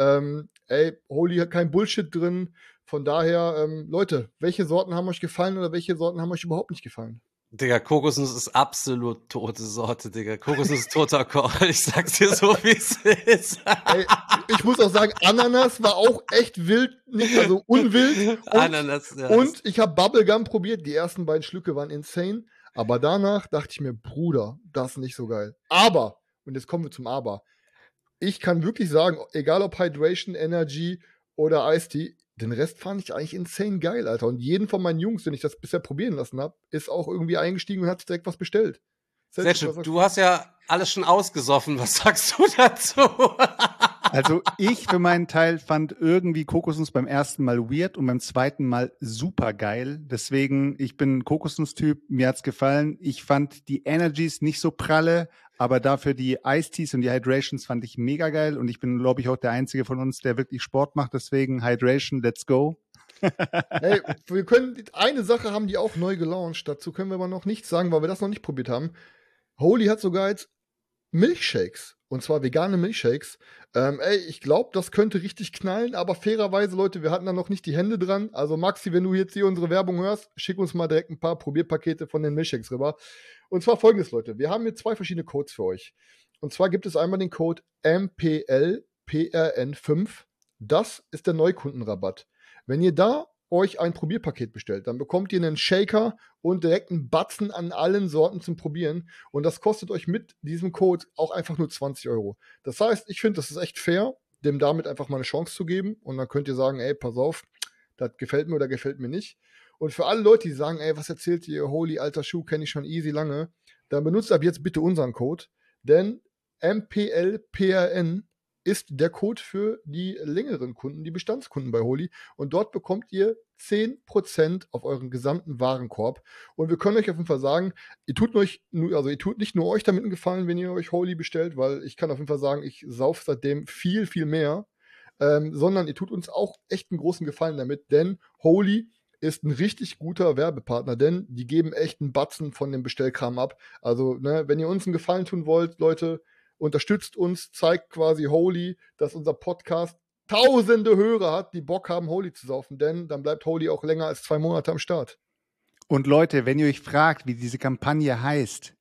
Holy hat kein Bullshit drin. Von daher, Leute, welche Sorten haben euch gefallen oder welche Sorten haben euch überhaupt nicht gefallen? Digga, Kokosnuss ist absolut tote Sorte, Digga. Kokosnuss ist toter Koch. Ich sag's dir so, wie es ist. Ey, ich muss auch sagen, Ananas war auch echt wild, nicht also unwild. Ananas, ja. Und ich habe Bubblegum probiert. Die ersten 2 Schlücke waren insane. Aber danach dachte ich mir, Bruder, das ist nicht so geil. Aber, und jetzt kommen wir zum Aber. Ich kann wirklich sagen, egal ob Hydration, Energy oder Ice Tea, den Rest fand ich eigentlich insane geil, Alter. Und jeden von meinen Jungs, den ich das bisher probieren lassen habe, ist auch irgendwie eingestiegen und hat sich direkt was bestellt. Sehr schön. Du hast ja alles schon ausgesoffen. Was sagst du dazu? Also ich für meinen Teil fand irgendwie Kokosnuss beim ersten Mal weird und beim zweiten Mal super geil. Deswegen, ich bin ein Kokosnuss-Typ, mir hat's gefallen. Ich fand die Energies nicht so pralle, aber dafür die Ice Teas und die Hydrations fand ich mega geil. Und ich bin, glaube ich, auch der Einzige von uns, der wirklich Sport macht. Deswegen Hydration, let's go. Hey, wir können, eine Sache haben die auch neu gelauncht. Dazu können wir aber noch nichts sagen, weil wir das noch nicht probiert haben. Holy hat sogar jetzt Milchshakes. Und zwar vegane Milchshakes. Ich glaube, das könnte richtig knallen, aber fairerweise, Leute, wir hatten da noch nicht die Hände dran. Also Maxi, wenn du jetzt hier unsere Werbung hörst, schick uns mal direkt ein paar Probierpakete von den Milchshakes rüber. Und zwar folgendes, Leute. Wir haben hier 2 verschiedene Codes für euch. Und zwar gibt es einmal den Code MPLPRN5. Das ist der Neukundenrabatt. Wenn ihr da euch ein Probierpaket bestellt, dann bekommt ihr einen Shaker und direkt einen Batzen an allen Sorten zum Probieren. Und das kostet euch mit diesem Code auch einfach nur 20 €. Das heißt, ich finde, das ist echt fair, dem damit einfach mal eine Chance zu geben. Und dann könnt ihr sagen, ey, pass auf, das gefällt mir oder gefällt mir nicht. Und für alle Leute, die sagen, ey, was erzählt ihr, Holy, alter Schuh, kenne ich schon easy lange, dann benutzt ab jetzt bitte unseren Code, denn MPLPRN ist der Code für die längeren Kunden, die Bestandskunden bei Holy. Und dort bekommt ihr 10% auf euren gesamten Warenkorb. Und wir können euch auf jeden Fall sagen, ihr tut nicht nur euch damit einen Gefallen, wenn ihr euch Holy bestellt, weil ich kann auf jeden Fall sagen, ich sauf seitdem viel, viel mehr, sondern ihr tut uns auch echt einen großen Gefallen damit, denn Holy ist ein richtig guter Werbepartner, denn die geben echt einen Batzen von dem Bestellkram ab. Also, ne, wenn ihr uns einen Gefallen tun wollt, Leute, unterstützt uns, zeigt quasi Holy, dass unser Podcast tausende Hörer hat, die Bock haben, Holy zu saufen, denn dann bleibt Holy auch länger als 2 Monate am Start. Und Leute, wenn ihr euch fragt, wie diese Kampagne heißt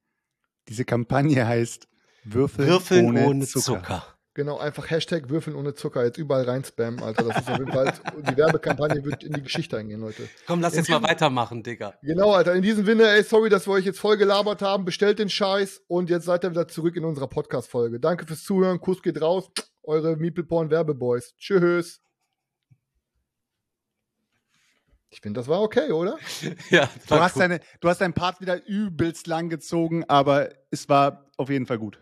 Würfeln ohne Zucker. Genau, einfach Hashtag Würfeln ohne Zucker. Jetzt überall rein spammen, Alter. Das ist auf jeden Fall, die Werbekampagne wird in die Geschichte eingehen, Leute. Komm, lass jetzt mal weitermachen, Digga. Genau, Alter. In diesem Sinne, ey, sorry, dass wir euch jetzt voll gelabert haben. Bestellt den Scheiß und jetzt seid ihr wieder zurück in unserer Podcast-Folge. Danke fürs Zuhören. Kuss geht raus. Eure MeeplePorn Werbeboys. Tschüss. Ich finde, das war okay, oder? Ja, du hast deinen Part wieder übelst lang gezogen, aber es war auf jeden Fall gut.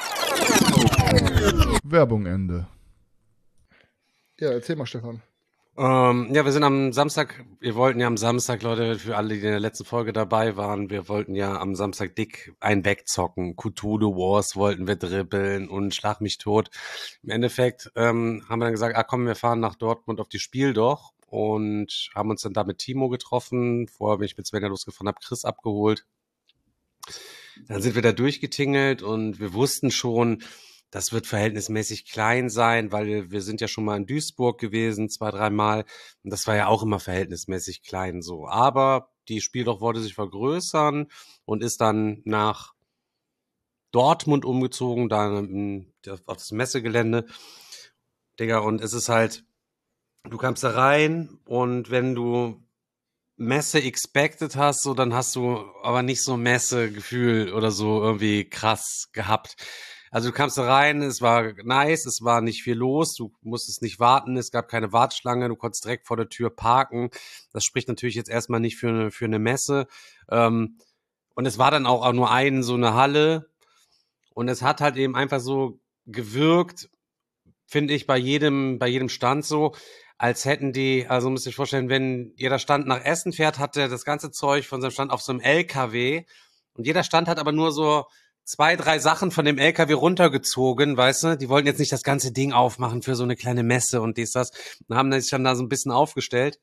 Werbung Ende. Ja, erzähl mal, Stefan. Ja, wir sind am Samstag, wir wollten ja am Samstag, Leute, für alle, die in der letzten Folge dabei waren, wir wollten ja am Samstag dick einen wegzocken. Cthulhu Wars wollten wir dribbeln und Schlag mich tot. Im Endeffekt haben wir dann gesagt, komm, wir fahren nach Dortmund auf die Spiel doch und haben uns dann da mit Timo getroffen. Vorher bin ich mit Svenja losgefahren, habe Chris abgeholt. Dann sind wir da durchgetingelt und wir wussten schon, das wird verhältnismäßig klein sein, weil wir sind ja schon mal in Duisburg gewesen, 2-3 Mal. Und das war ja auch immer verhältnismäßig klein so. Aber die Spieldoch wollte sich vergrößern und ist dann nach Dortmund umgezogen, da auf das Messegelände. Digga, und es ist halt, du kamst da rein und wenn du Messe expected hast, so, dann hast du aber nicht so Messegefühl oder so irgendwie krass gehabt. Also du kamst da rein, es war nice, es war nicht viel los, du musstest nicht warten, es gab keine Warteschlange, du konntest direkt vor der Tür parken. Das spricht natürlich jetzt erstmal nicht für eine Messe. Und es war dann auch nur so eine Halle. Und es hat halt eben einfach so gewirkt, finde ich, bei jedem Stand so, als hätten die, also müsst ihr euch vorstellen, wenn jeder Stand nach Essen fährt, hat der das ganze Zeug von seinem Stand auf so einem LKW. Und jeder Stand hat aber nur so 2, 3 Sachen von dem LKW runtergezogen, weißt du? Die wollten jetzt nicht das ganze Ding aufmachen für so eine kleine Messe und das. Und haben sich dann da so ein bisschen aufgestellt.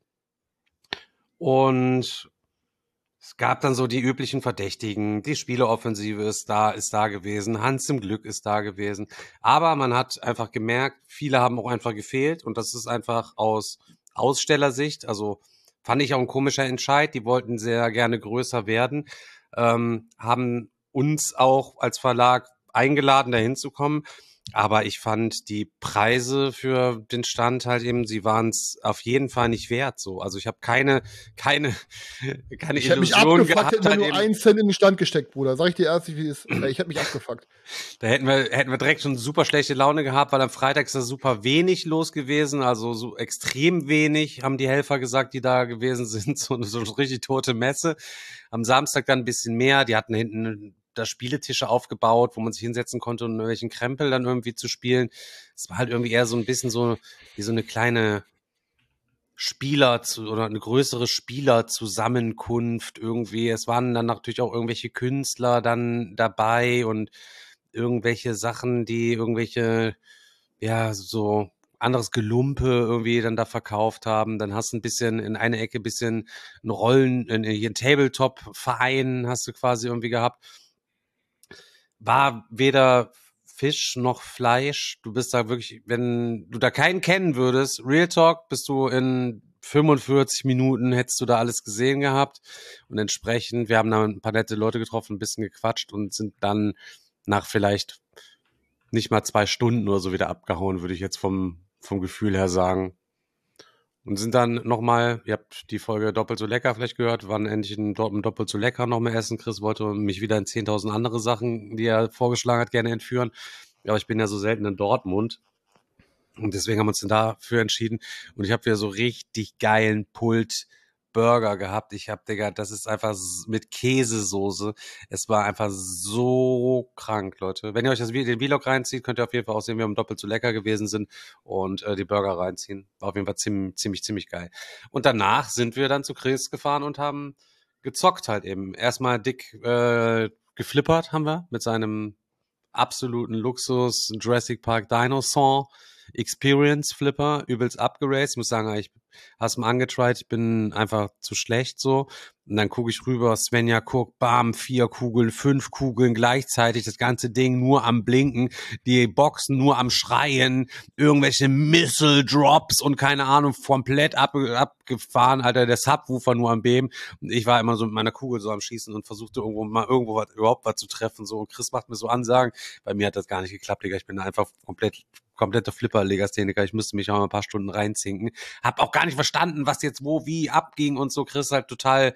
Und es gab dann so die üblichen Verdächtigen. Die Spieleoffensive ist da gewesen. Hans im Glück ist da gewesen. Aber man hat einfach gemerkt, viele haben auch einfach gefehlt. Und das ist einfach aus Ausstellersicht. Also fand ich auch ein komischer Entscheid. Die wollten sehr gerne größer werden. Haben uns auch als Verlag eingeladen, da hinzukommen. Aber ich fand die Preise für den Stand halt eben, sie waren es auf jeden Fall nicht wert. So, also ich habe keine Ich hätte mich Illusion abgefuckt, gehabt. hätten wir Halt nur eben. 1 Cent in den Stand gesteckt, Bruder. Sag ich dir ehrlich, wie es ist. Ich hätte mich abgefuckt. Da hätten wir direkt schon super schlechte Laune gehabt, weil am Freitag ist da super wenig los gewesen, also so extrem wenig, haben die Helfer gesagt, die da gewesen sind, so richtig tote Messe. Am Samstag dann ein bisschen mehr, die hatten hinten da Spieletische aufgebaut, wo man sich hinsetzen konnte, um irgendwelchen Krempel dann irgendwie zu spielen. Es war halt irgendwie eher so ein bisschen so wie so eine kleine oder eine größere Spielerzusammenkunft irgendwie. Es waren dann natürlich auch irgendwelche Künstler dann dabei und irgendwelche Sachen, die irgendwelche, ja, so anderes Gelumpe irgendwie dann da verkauft haben. Dann hast du ein bisschen in eine Ecke ein Tabletop-Verein hast du quasi irgendwie gehabt. War weder Fisch noch Fleisch. Du bist da wirklich, wenn du da keinen kennen würdest, Real Talk, bist du in 45 Minuten, hättest du da alles gesehen gehabt. Und entsprechend, wir haben da ein paar nette Leute getroffen, ein bisschen gequatscht und sind dann nach vielleicht nicht mal 2 Stunden oder so wieder abgehauen, würde ich jetzt vom Gefühl her sagen. Und sind dann nochmal, ihr habt die Folge Doppelt so lecker vielleicht gehört, waren endlich in Dortmund doppelt so lecker nochmal essen. Chris wollte mich wieder in 10.000 andere Sachen, die er vorgeschlagen hat, gerne entführen. Aber ich bin ja so selten in Dortmund. Und deswegen haben wir uns dann dafür entschieden. Und ich habe wieder so richtig geilen Pult-Burger gehabt. Digga, das ist einfach mit Käsesoße. Es war einfach so krank, Leute. Wenn ihr euch den Vlog reinzieht, könnt ihr auf jeden Fall auch sehen, wie wir doppelt so lecker gewesen sind und die Burger reinziehen. War auf jeden Fall ziemlich geil. Und danach sind wir dann zu Chris gefahren und haben gezockt halt eben. Erstmal dick geflippert haben wir mit seinem absoluten Luxus Jurassic Park Dinosaur Experience Flipper, übelst abgeraced. Ich muss sagen, ich hast mal angetried, ich bin einfach zu schlecht so. Und dann gucke ich rüber, Svenja guckt, bam, 4 Kugeln, 5 Kugeln gleichzeitig, das ganze Ding nur am Blinken, die Boxen nur am Schreien, irgendwelche Missile Drops und keine Ahnung, komplett abgefahren, Alter, der Subwoofer nur am Beben. Und ich war immer so mit meiner Kugel so am Schießen und versuchte überhaupt was zu treffen, so. Und Chris macht mir so Ansagen. Bei mir hat das gar nicht geklappt, Digga. Ich bin einfach kompletter Flipper-Legastheniker. Ich müsste mich auch mal ein paar Stunden reinzinken. Hab auch gar nicht verstanden, was jetzt wie abging und so. Chris halt total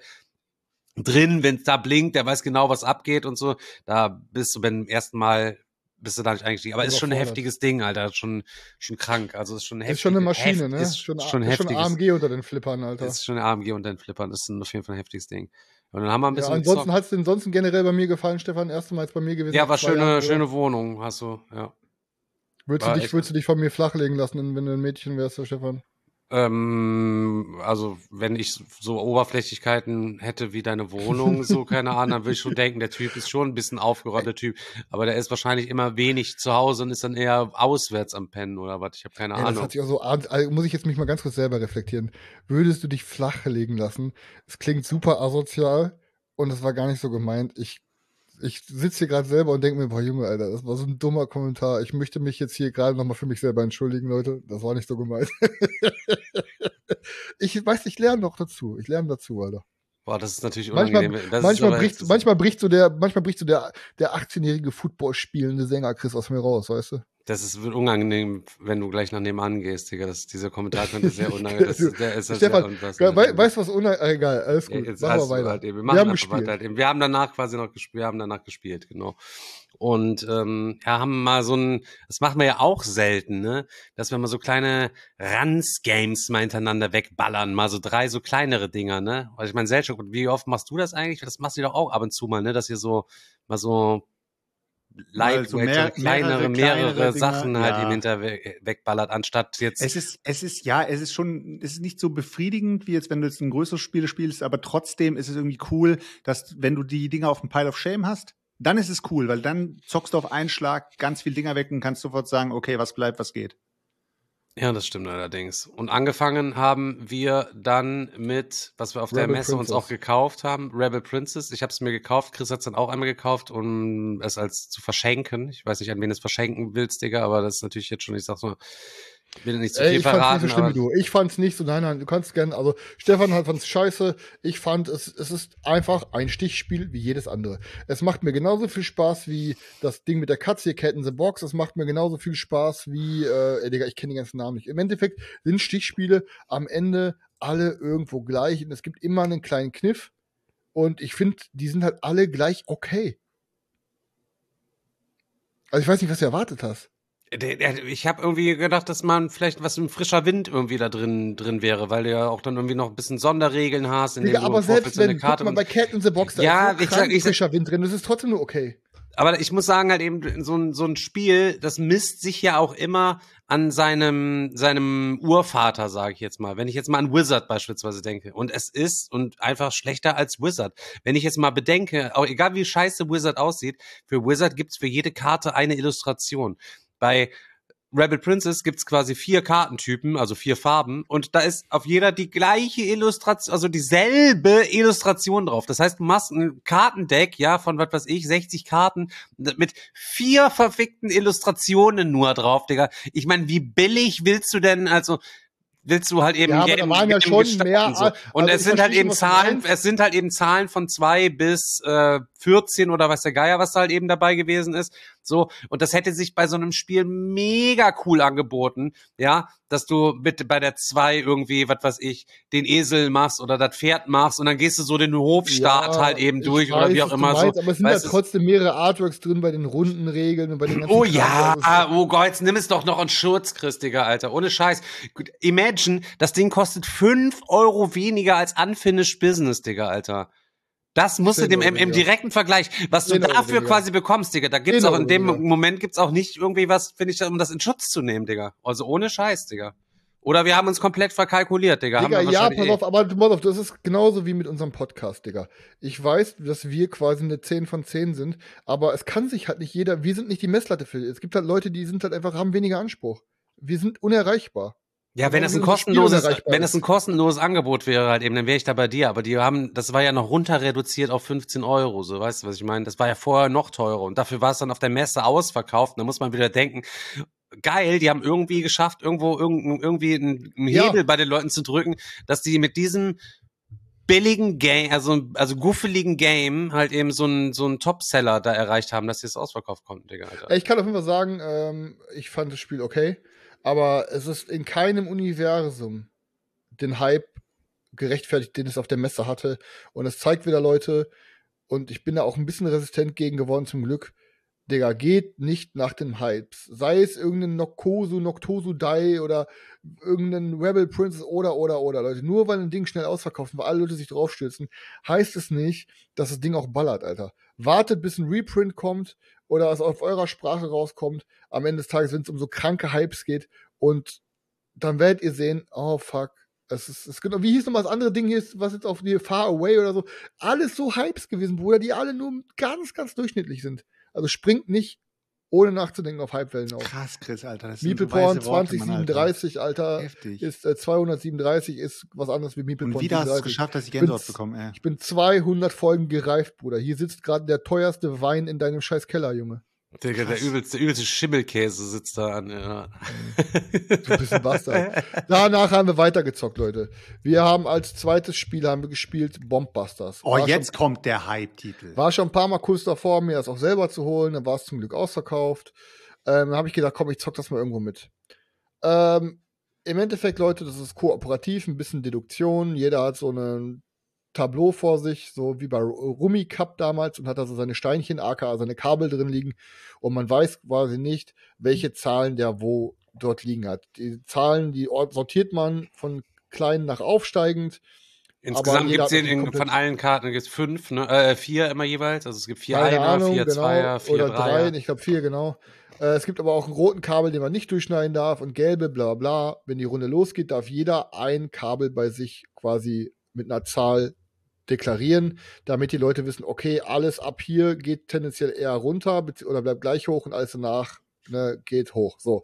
drin, wenn es da blinkt, der weiß genau, was abgeht und so. Da bist du beim ersten Mal bist du da nicht eingestiegen. Aber ist schon ein heftiges Ding, Alter. Schon krank. Also ist schon heftig. Ist schon eine Maschine, ne? Ist schon Schon heftiges. AMG unter den Flippern, Alter. Ist schon eine AMG unter den Flippern. Ist auf jeden Fall ein heftiges Ding. Und dann haben wir ein bisschen ansonsten hat es denn sonst generell bei mir gefallen, Stefan? Erstmals bei mir gewesen. Ja, war schöne Wohnung, hast du, ja. Würdest du dich von mir flachlegen lassen, wenn du ein Mädchen wärst, Stefan? Also wenn ich so Oberflächlichkeiten hätte wie deine Wohnung, so keine Ahnung, dann würde ich schon denken, der Typ ist schon ein bisschen aufgeräumter Typ, aber der ist wahrscheinlich immer wenig zu Hause und ist dann eher auswärts am Pennen oder was, ich habe keine Ja, das Ahnung. hat sich auch so abends, also muss ich jetzt mich mal ganz kurz selber reflektieren. Würdest du dich flach legen lassen? Es klingt super asozial und es war gar nicht so gemeint. Ich sitze hier gerade selber und denke mir, boah Junge, Alter, das war so ein dummer Kommentar. Ich möchte mich jetzt hier gerade nochmal für mich selber entschuldigen, Leute. Das war nicht so gemeint. Ich weiß, ich lerne noch dazu. Ich lerne dazu, Alter. Boah, das ist natürlich Manchmal, unangenehm. Das ist manchmal aber bricht, jetzt- manchmal bricht so der 18-jährige Football spielende Sänger Chris aus mir raus, weißt du? Das ist unangenehm, wenn du gleich nach nebenan gehst, Digga. Dieser Kommentar könnte sehr unangenehm. Der ist halt Stefan, sehr unpassend. weißt du was unangenehm? Egal, alles gut. Jetzt Machen hast wir du weiter. halt eben. Wir machen haben einfach gespielt. weiter halt eben. Wir haben danach quasi noch gespielt. Wir haben danach gespielt, genau. Und haben mal das machen wir ja auch selten, ne? Dass wir mal so kleine Ranz-Games mal hintereinander wegballern, mal so 3 so kleinere Dinger, ne? Also ich meine, Selchuk, wie oft machst du das eigentlich? Das machst du doch auch ab und zu mal, ne? Dass ihr so mal so Mal so Lightweight, so kleinere mehrere Dinger, Sachen halt ja. eben wegballert, anstatt jetzt. Es ist nicht so befriedigend, wie jetzt, wenn du jetzt ein größeres Spiel spielst, aber trotzdem ist es irgendwie cool, dass, wenn du die Dinger auf dem Pile of Shame hast, dann ist es cool, weil dann zockst du auf einen Schlag ganz viel Dinger weg und kannst sofort sagen, okay, was bleibt, was geht. Ja, das stimmt allerdings. Und angefangen haben wir dann mit, was wir auf der Rebel Messe uns Princess. auch gekauft haben, Rebel Princess. Ich habe es mir gekauft, Chris hat es dann auch einmal gekauft, um es als zu verschenken. Ich weiß nicht, an wen du es verschenken willst, Digga, aber das ist natürlich jetzt schon, ich sag's mal, ich will nicht zu viel Ich fand's verraten. nicht so schlimm aber wie du. Ich fand's nicht so, nein, du kannst gerne, also Stefan fand's scheiße. Ich fand, es ist einfach ein Stichspiel wie jedes andere. Es macht mir genauso viel Spaß wie das Ding mit der Katze hier, Cat in the Box. Es macht mir genauso viel Spaß wie, Digga, ich kenne die ganzen Namen nicht. Im Endeffekt sind Stichspiele am Ende alle irgendwo gleich und es gibt immer einen kleinen Kniff und ich finde, die sind halt alle gleich okay. Also ich weiß nicht, was du erwartet hast. ich habe irgendwie gedacht, dass man vielleicht was im frischer Wind irgendwie da drin wäre, weil du ja auch dann irgendwie noch ein bisschen Sonderregeln hast, in Digga, denen du aber im Vorfeld selbst so eine wenn, Karte guck mal, bei Cat in the Box, da Ja, ist so ich krank sag- frischer Wind drin, das ist trotzdem nur okay. Aber ich muss sagen, halt eben, so ein Spiel, das misst sich ja auch immer an seinem Urvater, sage ich jetzt mal. Wenn ich jetzt mal an Wizard beispielsweise denke. Und es ist und einfach schlechter als Wizard. Wenn ich jetzt mal bedenke, auch egal wie scheiße Wizard aussieht, für Wizard gibt's für jede Karte eine Illustration. Bei Rebel Princess gibt's quasi 4 Kartentypen, also 4 Farben, und da ist auf jeder die gleiche Illustration, also dieselbe Illustration drauf. Das heißt, du machst ein Kartendeck, ja, von was weiß ich, 60 Karten mit 4 verfickten Illustrationen nur drauf, Digga. Ich meine, wie billig willst du denn, also willst du halt eben Ja, aber da waren ja schon gestalten, mehr, so. Und also es ich sind halt verstehe eben schon, was du Zahlen, meinst. es sind halt eben Zahlen von 2 bis 14 oder was der Geier, was da halt eben dabei gewesen ist. So, und das hätte sich bei so einem Spiel mega cool angeboten, ja, dass du bitte bei der 2 irgendwie, was weiß ich, den Esel machst oder das Pferd machst und dann gehst du so den Hofstaat Ja, halt eben ich durch oder weiß, wie auch was du immer meinst, so. aber es sind ja Weißt du, trotzdem mehrere Artworks drin bei den Rundenregeln und bei den ganzen oh Kram. ja, Also oh Gott, jetzt nimm es doch noch in Schurz, Chris, Digga, Alter. Ohne Scheiß. Gut, imagine, das Ding kostet 5 Euro weniger als Unfinished Business, Digga, Alter. Das musst du 10 dem Euro im weniger. direkten Vergleich, was du 10 Euro dafür weniger. quasi bekommst, Digga. Da gibt's 10 auch Euro in dem weniger. Moment gibt's auch nicht irgendwie was, finde ich, um das in Schutz zu nehmen, Digga. Also ohne Scheiß, Digga. Oder wir haben uns komplett verkalkuliert, Digga. Digga, haben wir ja, wahrscheinlich pass auf, aber pass auf, das ist genauso wie mit unserem Podcast, Digga. Ich weiß, dass wir quasi eine 10 von 10 sind, aber es kann sich halt nicht jeder, wir sind nicht die Messlatte für. Es gibt halt Leute, die sind halt einfach, haben weniger Anspruch. Wir sind unerreichbar. Ja, wenn es ein Genauso wie unser Spiel unerreichbar wenn ist. es ein kostenloses Angebot wäre halt eben, dann wäre ich da bei dir. Aber die haben, das war ja noch runter reduziert auf 15 Euro, so, weißt du, was ich meine? Das war ja vorher noch teurer und dafür war es dann auf der Messe ausverkauft. Und da muss man wieder denken, geil, die haben irgendwie geschafft, irgendwie einen Ja. Hebel bei den Leuten zu drücken, dass die mit diesem billigen Game, also guffeligen Game halt eben so einen Topseller da erreicht haben, dass sie es ausverkauft konnten, Digga, Alter. Ich kann auf jeden Fall sagen, ich fand das Spiel okay, aber es ist in keinem Universum den Hype gerechtfertigt, den es auf der Messe hatte. Und es zeigt wieder Leute, und ich bin da auch ein bisschen resistent gegen geworden, zum Glück. Digga, geht nicht nach den Hypes. Sei es irgendein Noctosu Dai oder irgendein Rebel Princess oder, Leute. Nur weil ein Ding schnell ausverkauft und weil alle Leute sich draufstürzen, heißt es nicht, dass das Ding auch ballert, Alter. Wartet, bis ein Reprint kommt oder es auf eurer Sprache rauskommt. Am Ende des Tages, wenn es um so kranke Hypes geht und dann werdet ihr sehen, oh fuck, es ist genau, wie hieß nochmal das andere Ding hier, was jetzt auf die Far Away oder so, alles so Hypes gewesen, Bruder, die alle nur ganz, ganz durchschnittlich sind. Also springt nicht, ohne nachzudenken, auf Hypewellen auf. Krass, Chris, Alter. Das sind MeeplePorn so weiße Worte, Mann, 2037, Alter, Heftig. ist 237 ist was anderes wie MeeplePorn. Und wieder hast du es 37. geschafft, dass ich Gänsehaut bekomme, ey. Ich bin 200 Folgen gereift, Bruder. Hier sitzt gerade der teuerste Wein in deinem scheiß Keller, Junge. Der übelste Schimmelkäse sitzt da an. Ja. Du bist ein Bastard. Danach haben wir weitergezockt, Leute. Wir haben als zweites Spiel gespielt Bombbusters. Oh, jetzt kommt der Hype-Titel. War schon ein paar Mal kurz davor, mir das auch selber zu holen. Dann war es zum Glück ausverkauft. Dann habe ich gedacht, komm, ich zock das mal irgendwo mit. Im Endeffekt, Leute, das ist kooperativ, ein bisschen Deduktion. Jeder hat so ein Tableau vor sich, so wie bei Rummy Cup damals, und hat also seine Steinchen, aka seine Kabel drin liegen. Und man weiß quasi nicht, welche Zahlen der wo dort liegen hat. Die Zahlen, die sortiert man von klein nach aufsteigend. Insgesamt gibt es von allen Karten gibt's 5, ne? 4 immer jeweils. Also es gibt 4 Einer, 4 Zweier, 4 oder Dreier. 3, ich glaube 4, genau. Es gibt aber auch einen roten Kabel, den man nicht durchschneiden darf, und gelbe, bla bla. Wenn die Runde losgeht, darf jeder ein Kabel bei sich quasi mit einer Zahl deklarieren, damit die Leute wissen, okay, alles ab hier geht tendenziell eher runter oder bleibt gleich hoch und alles danach geht hoch. So.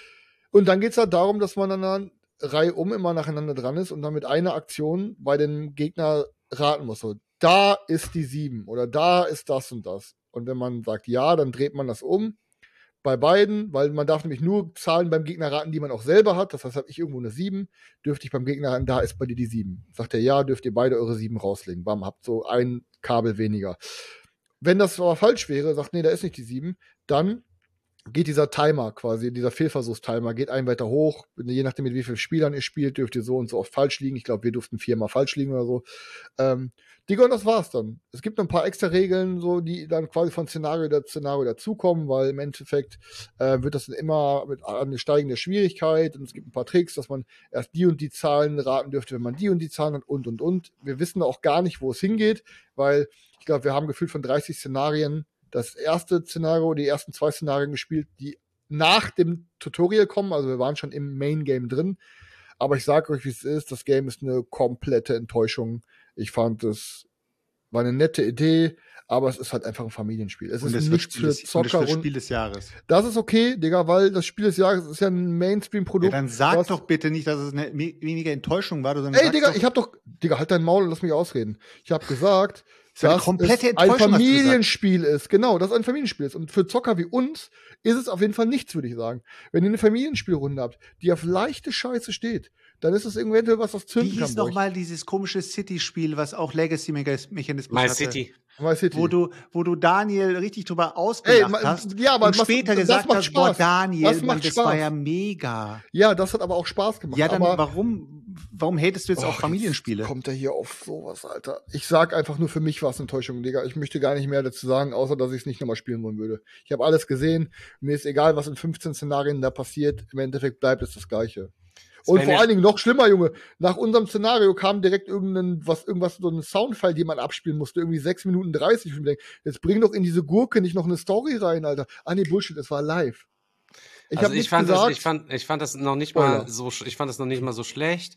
Und dann geht es halt darum, dass man dann reihum immer nacheinander dran ist und dann mit einer Aktion bei den Gegner raten muss. So, da ist die 7 oder da ist das und das. Und wenn man sagt ja, dann dreht man das um bei beiden, weil man darf nämlich nur Zahlen beim Gegner raten, die man auch selber hat. Das heißt, habe ich irgendwo eine 7, dürfte ich beim Gegner raten, da ist bei dir die 7. Sagt er, ja, dürft ihr beide eure 7 rauslegen. Bam, habt so ein Kabel weniger. Wenn das aber falsch wäre, sagt, nee, da ist nicht die 7, dann geht dieser Timer quasi, dieser Fehlversuchstimer, geht einen weiter hoch. Je nachdem, mit wie vielen Spielern ihr spielt, dürft ihr so und so oft falsch liegen. Ich glaube, wir durften 4-mal falsch liegen oder so. Digga, und das war's dann. Es gibt noch ein paar extra Regeln, so, die dann quasi von Szenario zu Szenario dazukommen, weil im Endeffekt wird das dann immer mit einer steigenden Schwierigkeit, und es gibt ein paar Tricks, dass man erst die und die Zahlen raten dürfte, wenn man die und die Zahlen hat und. Wir wissen auch gar nicht, wo es hingeht, weil ich glaube, wir haben gefühlt von 30 Szenarien das erste Szenario, die ersten 2 Szenarien gespielt, die nach dem Tutorial kommen, also wir waren schon im Main-Game drin, aber ich sage euch, wie es ist, das Game ist eine komplette Enttäuschung. Ich fand, es war eine nette Idee, aber es ist halt einfach ein Familienspiel. Es ist nichts für Zocker. Und das Spiel des Jahres. Das ist okay, Digga, weil das Spiel des Jahres ist ja ein Mainstream-Produkt. Ja, dann sag doch bitte nicht, dass es eine weniger Enttäuschung war. Ey, Digga, Digga, halt dein Maul und lass mich ausreden. Ich habe gesagt, dass es ein Familienspiel ist. Genau, dass es ein Familienspiel ist. Und für Zocker wie uns ist es auf jeden Fall nichts, würde ich sagen. Wenn ihr eine Familienspielrunde habt, die auf leichte Scheiße steht, dann ist es eventuell was, was zünden kann. Wie hieß nochmal dieses komische City-Spiel, was auch Legacy-Mechanismus hatte? My City. Wo du Daniel richtig drüber ausgelacht hast. Ja, aber und später gesagt hast, boah, Daniel, das war ja mega. Ja, das hat aber auch Spaß gemacht. Ja, dann warum hatest du jetzt auch Familienspiele? Jetzt kommt er hier auf sowas, Alter. Ich sag einfach nur, für mich war es eine Enttäuschung, Digga. Ich möchte gar nicht mehr dazu sagen, außer dass ich es nicht nochmal spielen wollen würde. Ich habe alles gesehen. Mir ist egal, was in 15 Szenarien da passiert. Im Endeffekt bleibt es das Gleiche. Und vor allen Dingen noch schlimmer, Junge. Nach unserem Szenario kam direkt irgendwas, so ein Soundfile, den man abspielen musste. Irgendwie 6 Minuten 30. Ich denke, jetzt bring doch in diese Gurke nicht noch eine Story rein, Alter. Ah, nee, Bullshit, es war live. Ich fand das noch nicht mal so schlecht.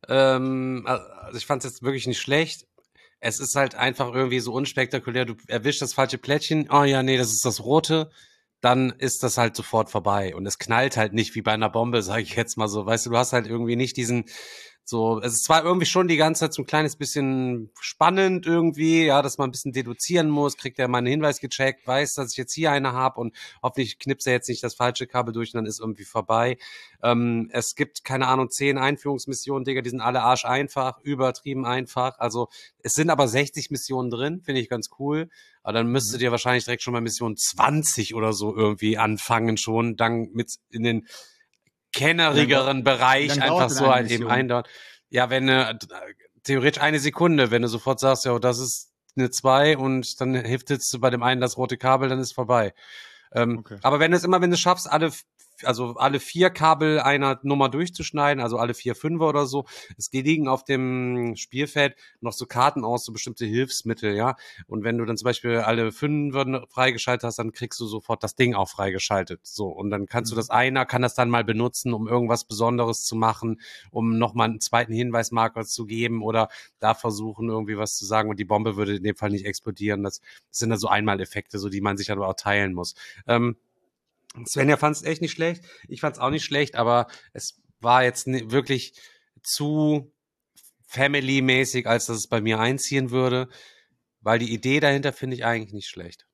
Also ich fand es jetzt wirklich nicht schlecht. Es ist halt einfach irgendwie so unspektakulär. Du erwischst das falsche Plättchen. Oh ja, nee, das ist das Rote. Dann ist das halt sofort vorbei. Und es knallt halt nicht wie bei einer Bombe, sage ich jetzt mal so. Weißt du, du hast halt irgendwie nicht diesen, so, es ist zwar irgendwie schon die ganze Zeit so ein kleines bisschen spannend irgendwie, ja, dass man ein bisschen deduzieren muss, kriegt er mal einen Hinweis gecheckt, weiß, dass ich jetzt hier eine habe und hoffentlich knipst er jetzt nicht das falsche Kabel durch und dann ist irgendwie vorbei. Es gibt, keine Ahnung, 10 Einführungsmissionen, Digga, die sind alle arsch einfach, übertrieben einfach. Also es sind aber 60 Missionen drin, finde ich ganz cool. Aber dann müsstet ihr wahrscheinlich direkt schon bei Mission 20 oder so irgendwie anfangen schon, dann mit in den kennerigeren Bereich einfach so halt eben eindauern. Ja, wenn theoretisch eine Sekunde, wenn du sofort sagst, ja, das ist eine 2 und dann hiftest du bei dem einen das rote Kabel, dann ist vorbei. Okay. Aber wenn du es schaffst, alle also alle 4 Kabel einer Nummer durchzuschneiden, also alle 4 Fünfer oder so. Es liegen auf dem Spielfeld noch so Karten aus, so bestimmte Hilfsmittel, ja. Und wenn du dann zum Beispiel alle 5 freigeschaltet hast, dann kriegst du sofort das Ding auch freigeschaltet. So, und dann kannst du einer kann das dann mal benutzen, um irgendwas Besonderes zu machen, um nochmal einen zweiten Hinweismarker zu geben oder da versuchen, irgendwie was zu sagen. Und die Bombe würde in dem Fall nicht explodieren. Das sind dann so Einmaleffekte, so die man sich aber auch teilen muss. Svenja fand es echt nicht schlecht. Ich fand es auch nicht schlecht, aber es war jetzt wirklich zu family-mäßig, als dass es bei mir einziehen würde, weil die Idee dahinter finde ich eigentlich nicht schlecht.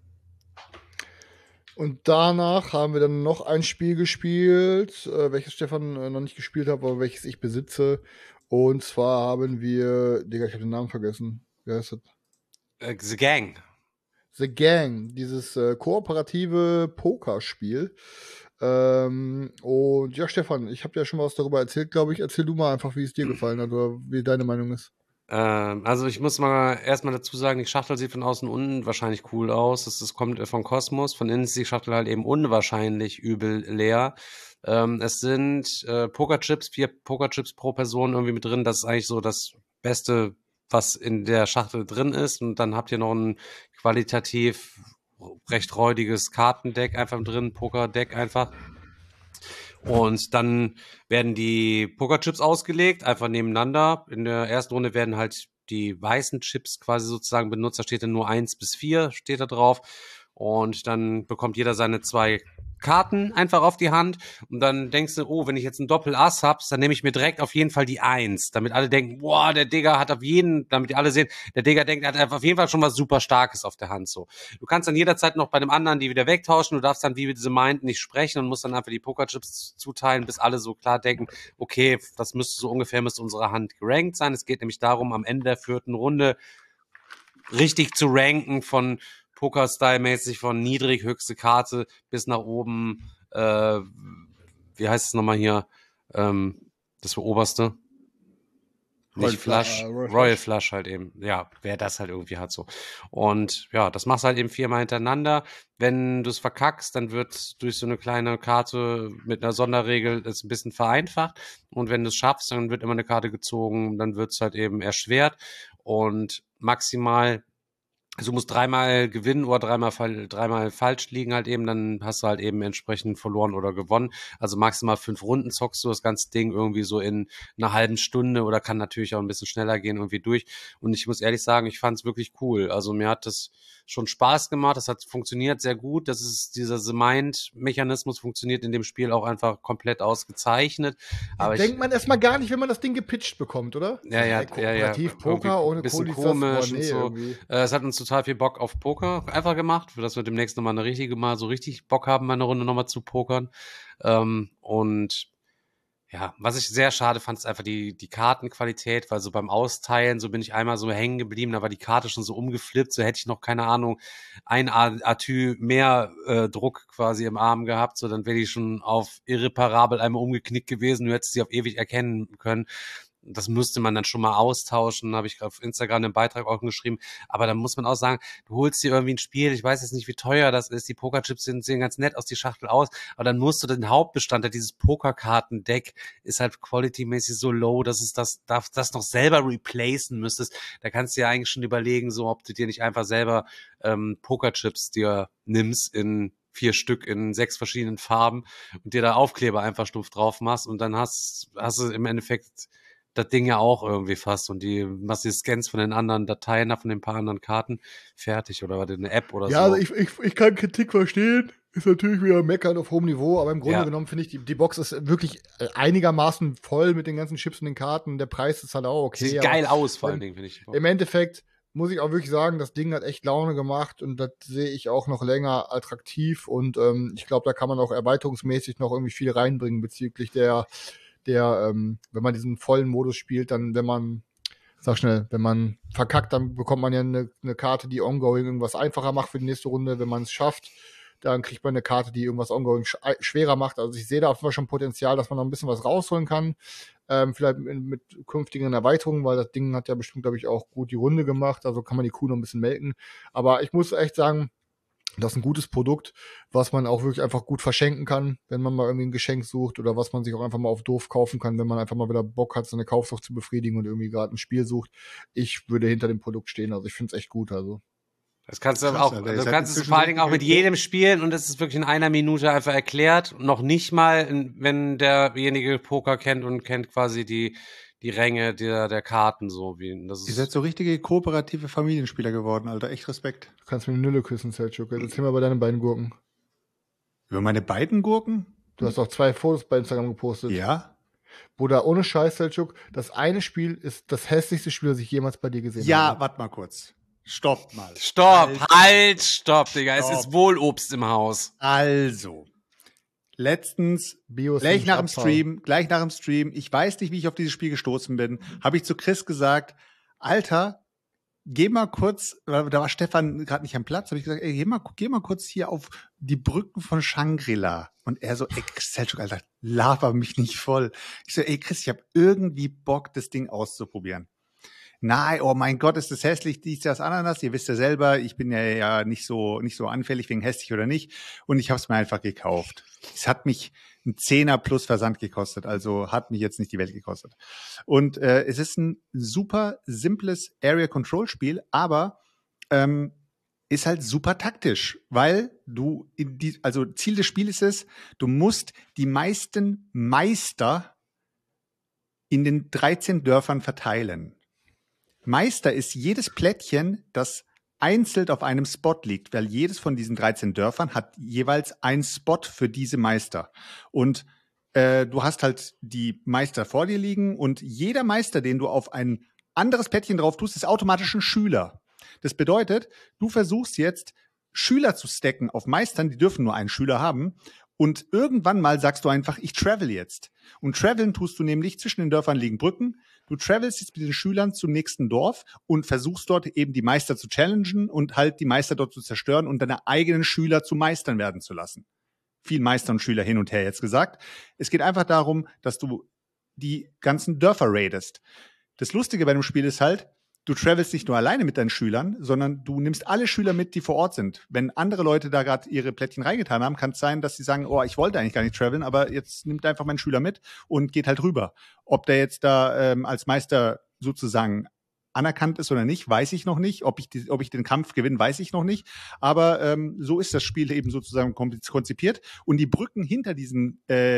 Und danach haben wir dann noch ein Spiel gespielt, welches Stefan noch nicht gespielt hat, aber welches ich besitze. Und zwar haben wir, Digga, ich habe den Namen vergessen. Wie heißt das? The Gang. The Gang, dieses kooperative Pokerspiel. Und ja, Stefan, ich habe dir ja schon was darüber erzählt, glaube ich. Erzähl du mal einfach, wie es dir gefallen hat oder wie deine Meinung ist. Also ich muss mal erstmal dazu sagen, die Schachtel sieht von außen unwahrscheinlich cool aus. Das kommt von Cosmos. Von innen ist die Schachtel halt eben unwahrscheinlich übel leer. Es sind Pokerchips, 4 Pokerchips pro Person irgendwie mit drin. Das ist eigentlich so das Beste, was in der Schachtel drin ist. Und dann habt ihr noch ein qualitativ recht räudiges Kartendeck einfach drin, Pokerdeck einfach. Und dann werden die Pokerchips ausgelegt, einfach nebeneinander. In der ersten Runde werden halt die weißen Chips quasi sozusagen benutzt. Da steht dann nur 1 bis 4 steht da drauf. Und dann bekommt jeder seine 2 Karten einfach auf die Hand und dann denkst du, oh, wenn ich jetzt ein Doppel-Ass hab, dann nehme ich mir direkt auf jeden Fall die 1, damit alle denken, boah, der Digger hat damit die alle sehen, der Digger denkt, er hat auf jeden Fall schon was super Starkes auf der Hand, so. Du kannst dann jederzeit noch bei dem anderen die wieder wegtauschen, du darfst dann wie mit diesem Mind nicht sprechen und musst dann einfach die Pokerchips zuteilen, bis alle so klar denken, okay, das müsste unsere Hand gerankt sein. Es geht nämlich darum, am Ende der 4. Runde richtig zu ranken von Poker-Style-mäßig von niedrig, höchste Karte bis nach oben, wie heißt es nochmal hier, das oberste? Nicht Flush, Royal Flush halt eben. Ja, wer das halt irgendwie hat so. Und ja, das machst du halt eben 4-mal hintereinander. Wenn du es verkackst, dann wird durch so eine kleine Karte mit einer Sonderregel das ein bisschen vereinfacht. Und wenn du es schaffst, dann wird immer eine Karte gezogen, dann wird es halt eben erschwert. Und maximal, also du musst 3-mal gewinnen oder 3-mal falsch liegen halt eben, dann hast du halt eben entsprechend verloren oder gewonnen. Also maximal 5 Runden zockst du das ganze Ding irgendwie so in einer halben Stunde oder kann natürlich auch ein bisschen schneller gehen irgendwie durch. Und ich muss ehrlich sagen, ich fand es wirklich cool. Also mir hat das schon Spaß gemacht, das hat funktioniert sehr gut. Dieser The Mind-Mechanismus funktioniert in dem Spiel auch einfach komplett ausgezeichnet. Aber denkt man erstmal gar nicht, wenn man das Ding gepitcht bekommt, oder? Ja. Kooperativ Poker ohne bisschen Kohle komisch und so. Es hat uns total viel Bock auf Poker einfach gemacht, für das wir demnächst nochmal so richtig Bock haben, mal eine Runde nochmal zu pokern. Und ja, was ich sehr schade fand, ist einfach die Kartenqualität, weil so beim Austeilen, so bin ich einmal so hängen geblieben, da war die Karte schon so umgeflippt, so hätte ich noch, keine Ahnung, ein Atü mehr Druck quasi im Arm gehabt, so dann wäre die schon auf irreparabel einmal umgeknickt gewesen, du hättest sie auf ewig erkennen können. Das müsste man dann schon mal austauschen, habe ich auf Instagram einen Beitrag auch geschrieben. Aber dann muss man auch sagen, du holst dir irgendwie ein Spiel, ich weiß jetzt nicht, wie teuer das ist, die Pokerchips sehen ganz nett aus, die Schachtel aus, aber dann musst du den Hauptbestandteil, dieses Pokerkartendeck, ist halt quality-mäßig so low, dass es das noch selber replacen müsstest. Da kannst du ja eigentlich schon überlegen, so ob du dir nicht einfach selber Pokerchips dir nimmst in 4 Stück in 6 verschiedenen Farben und dir da Aufkleber einfach stumpf drauf machst und dann hast du im Endeffekt das Ding ja auch irgendwie fast und machst die Scans von den anderen Dateien, von den paar anderen Karten fertig oder eine App oder ja, so. Ja, also ich kann Kritik verstehen. Ist natürlich wieder meckern auf hohem Niveau, aber im Grunde genommen finde ich, die Box ist wirklich einigermaßen voll mit den ganzen Chips und den Karten. Der Preis ist halt auch okay. Sieht geil aus, vor allen Dingen, finde ich. Im Endeffekt muss ich auch wirklich sagen, das Ding hat echt Laune gemacht und das sehe ich auch noch länger attraktiv und ich glaube, da kann man auch erweiterungsmäßig noch irgendwie viel reinbringen bezüglich wenn man diesen vollen Modus spielt, dann, wenn man verkackt, dann bekommt man ja eine Karte, die ongoing irgendwas einfacher macht für die nächste Runde. Wenn man es schafft, dann kriegt man eine Karte, die irgendwas ongoing schwerer macht. Also ich sehe da auf jeden Fall schon Potenzial, dass man noch ein bisschen was rausholen kann. Vielleicht mit künftigen Erweiterungen, weil das Ding hat ja bestimmt, glaube ich, auch gut die Runde gemacht. Also kann man die Kuh noch ein bisschen melken. Aber ich muss echt sagen, Das ist ein gutes Produkt, was man auch wirklich einfach gut verschenken kann, wenn man mal irgendwie ein Geschenk sucht oder was man sich auch einfach mal auf doof kaufen kann, wenn man einfach mal wieder Bock hat, seine Kaufsucht zu befriedigen und irgendwie gerade ein Spiel sucht. Ich würde hinter dem Produkt stehen, also ich finde es echt gut, also. Das kannst du Krass, auch, Alter. du kannst es vor allen Dingen auch mit jedem spielen und es ist wirklich in einer Minute einfach erklärt. Noch nicht mal, wenn derjenige Poker kennt und kennt quasi die Ränge der Karten so wie. Das Ihr seid so richtige kooperative Familienspieler geworden, Alter. Echt Respekt. Du kannst mir eine Nülle küssen, Selchuk. Jetzt erzähl mal bei deinen beiden Gurken. Über meine beiden Gurken? Du hast auch 2 Fotos bei Instagram gepostet. Ja. Bruder, ohne Scheiß, Selchuk, das eine Spiel ist das hässlichste Spiel, das ich jemals bei dir gesehen habe. Ja, warte mal kurz. Stopp mal. Stopp, stopp, Digga. Stopp. Es ist wohl Obst im Haus. Also, letztens, Bios gleich sind nach dem Abfall. Stream, ich weiß nicht, wie ich auf dieses Spiel gestoßen bin, habe ich zu Chris gesagt, Alter, geh mal kurz, da war Stefan gerade nicht am Platz, habe ich gesagt, ey, geh mal kurz hier auf die Brücken von Shangri-La. Und er so, ey, Selchuk, Alter, laber mich nicht voll. Ich so, ey, Chris, ich habe irgendwie Bock, das Ding auszuprobieren. Nein, oh mein Gott, ist das hässlich, dies, das, Ananas. Ihr wisst ja selber, ich bin ja nicht so anfällig wegen hässlich oder nicht. Und ich habe es mir einfach gekauft. Es hat mich ein 10er plus Versand gekostet, also hat mich jetzt nicht die Welt gekostet. Und es ist ein super simples Area-Control-Spiel, aber ist halt super taktisch, weil du also Ziel des Spiels ist es, du musst die meisten Meister in den 13 Dörfern verteilen. Meister ist jedes Plättchen, das einzeln auf einem Spot liegt, weil jedes von diesen 13 Dörfern hat jeweils einen Spot für diese Meister. Und du hast halt die Meister vor dir liegen und jeder Meister, den du auf ein anderes Plättchen drauf tust, ist automatisch ein Schüler. Das bedeutet, du versuchst jetzt Schüler zu stacken auf Meistern, die dürfen nur einen Schüler haben. Und irgendwann mal sagst du einfach, ich travel jetzt. Und traveln tust du nämlich, zwischen den Dörfern liegen Brücken. Du travelst jetzt mit den Schülern zum nächsten Dorf und versuchst dort eben die Meister zu challengen und halt die Meister dort zu zerstören und deine eigenen Schüler zu Meistern werden zu lassen. Viel Meister und Schüler hin und her jetzt gesagt. Es geht einfach darum, dass du die ganzen Dörfer raidest. Das Lustige bei dem Spiel ist halt, du travelst nicht nur alleine mit deinen Schülern, sondern du nimmst alle Schüler mit, die vor Ort sind. Wenn andere Leute da gerade ihre Plättchen reingetan haben, kann es sein, dass sie sagen, oh, ich wollte eigentlich gar nicht traveln, aber jetzt nimmt einfach meinen Schüler mit und geht halt rüber. Ob der jetzt da als Meister sozusagen anerkannt ist oder nicht, weiß ich noch nicht. Ob ich den Kampf gewinne, weiß ich noch nicht. Aber so ist das Spiel eben sozusagen konzipiert. Und die Brücken hinter diesen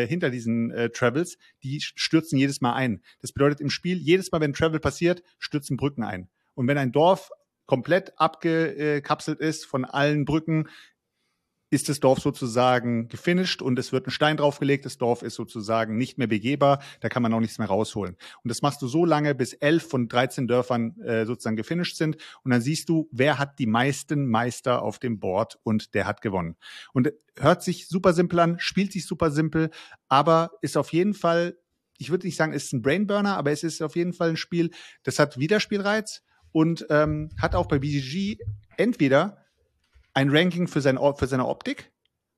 Travels, die stürzen jedes Mal ein. Das bedeutet im Spiel, jedes Mal, wenn ein Travel passiert, stürzen Brücken ein. Und wenn ein Dorf komplett abgekapselt ist von allen Brücken, ist das Dorf sozusagen gefinisht und es wird ein Stein draufgelegt. Das Dorf ist sozusagen nicht mehr begehbar. Da kann man auch nichts mehr rausholen. Und das machst du so lange, bis 11 von 13 Dörfern sozusagen gefinisht sind. Und dann siehst du, wer hat die meisten Meister auf dem Board und der hat gewonnen. Und hört sich super simpel an, spielt sich super simpel, aber ist auf jeden Fall, ich würde nicht sagen, es ist ein Brainburner, aber es ist auf jeden Fall ein Spiel, das hat Wiederspielreiz und hat auch bei BGG entweder ein Ranking für seine Optik,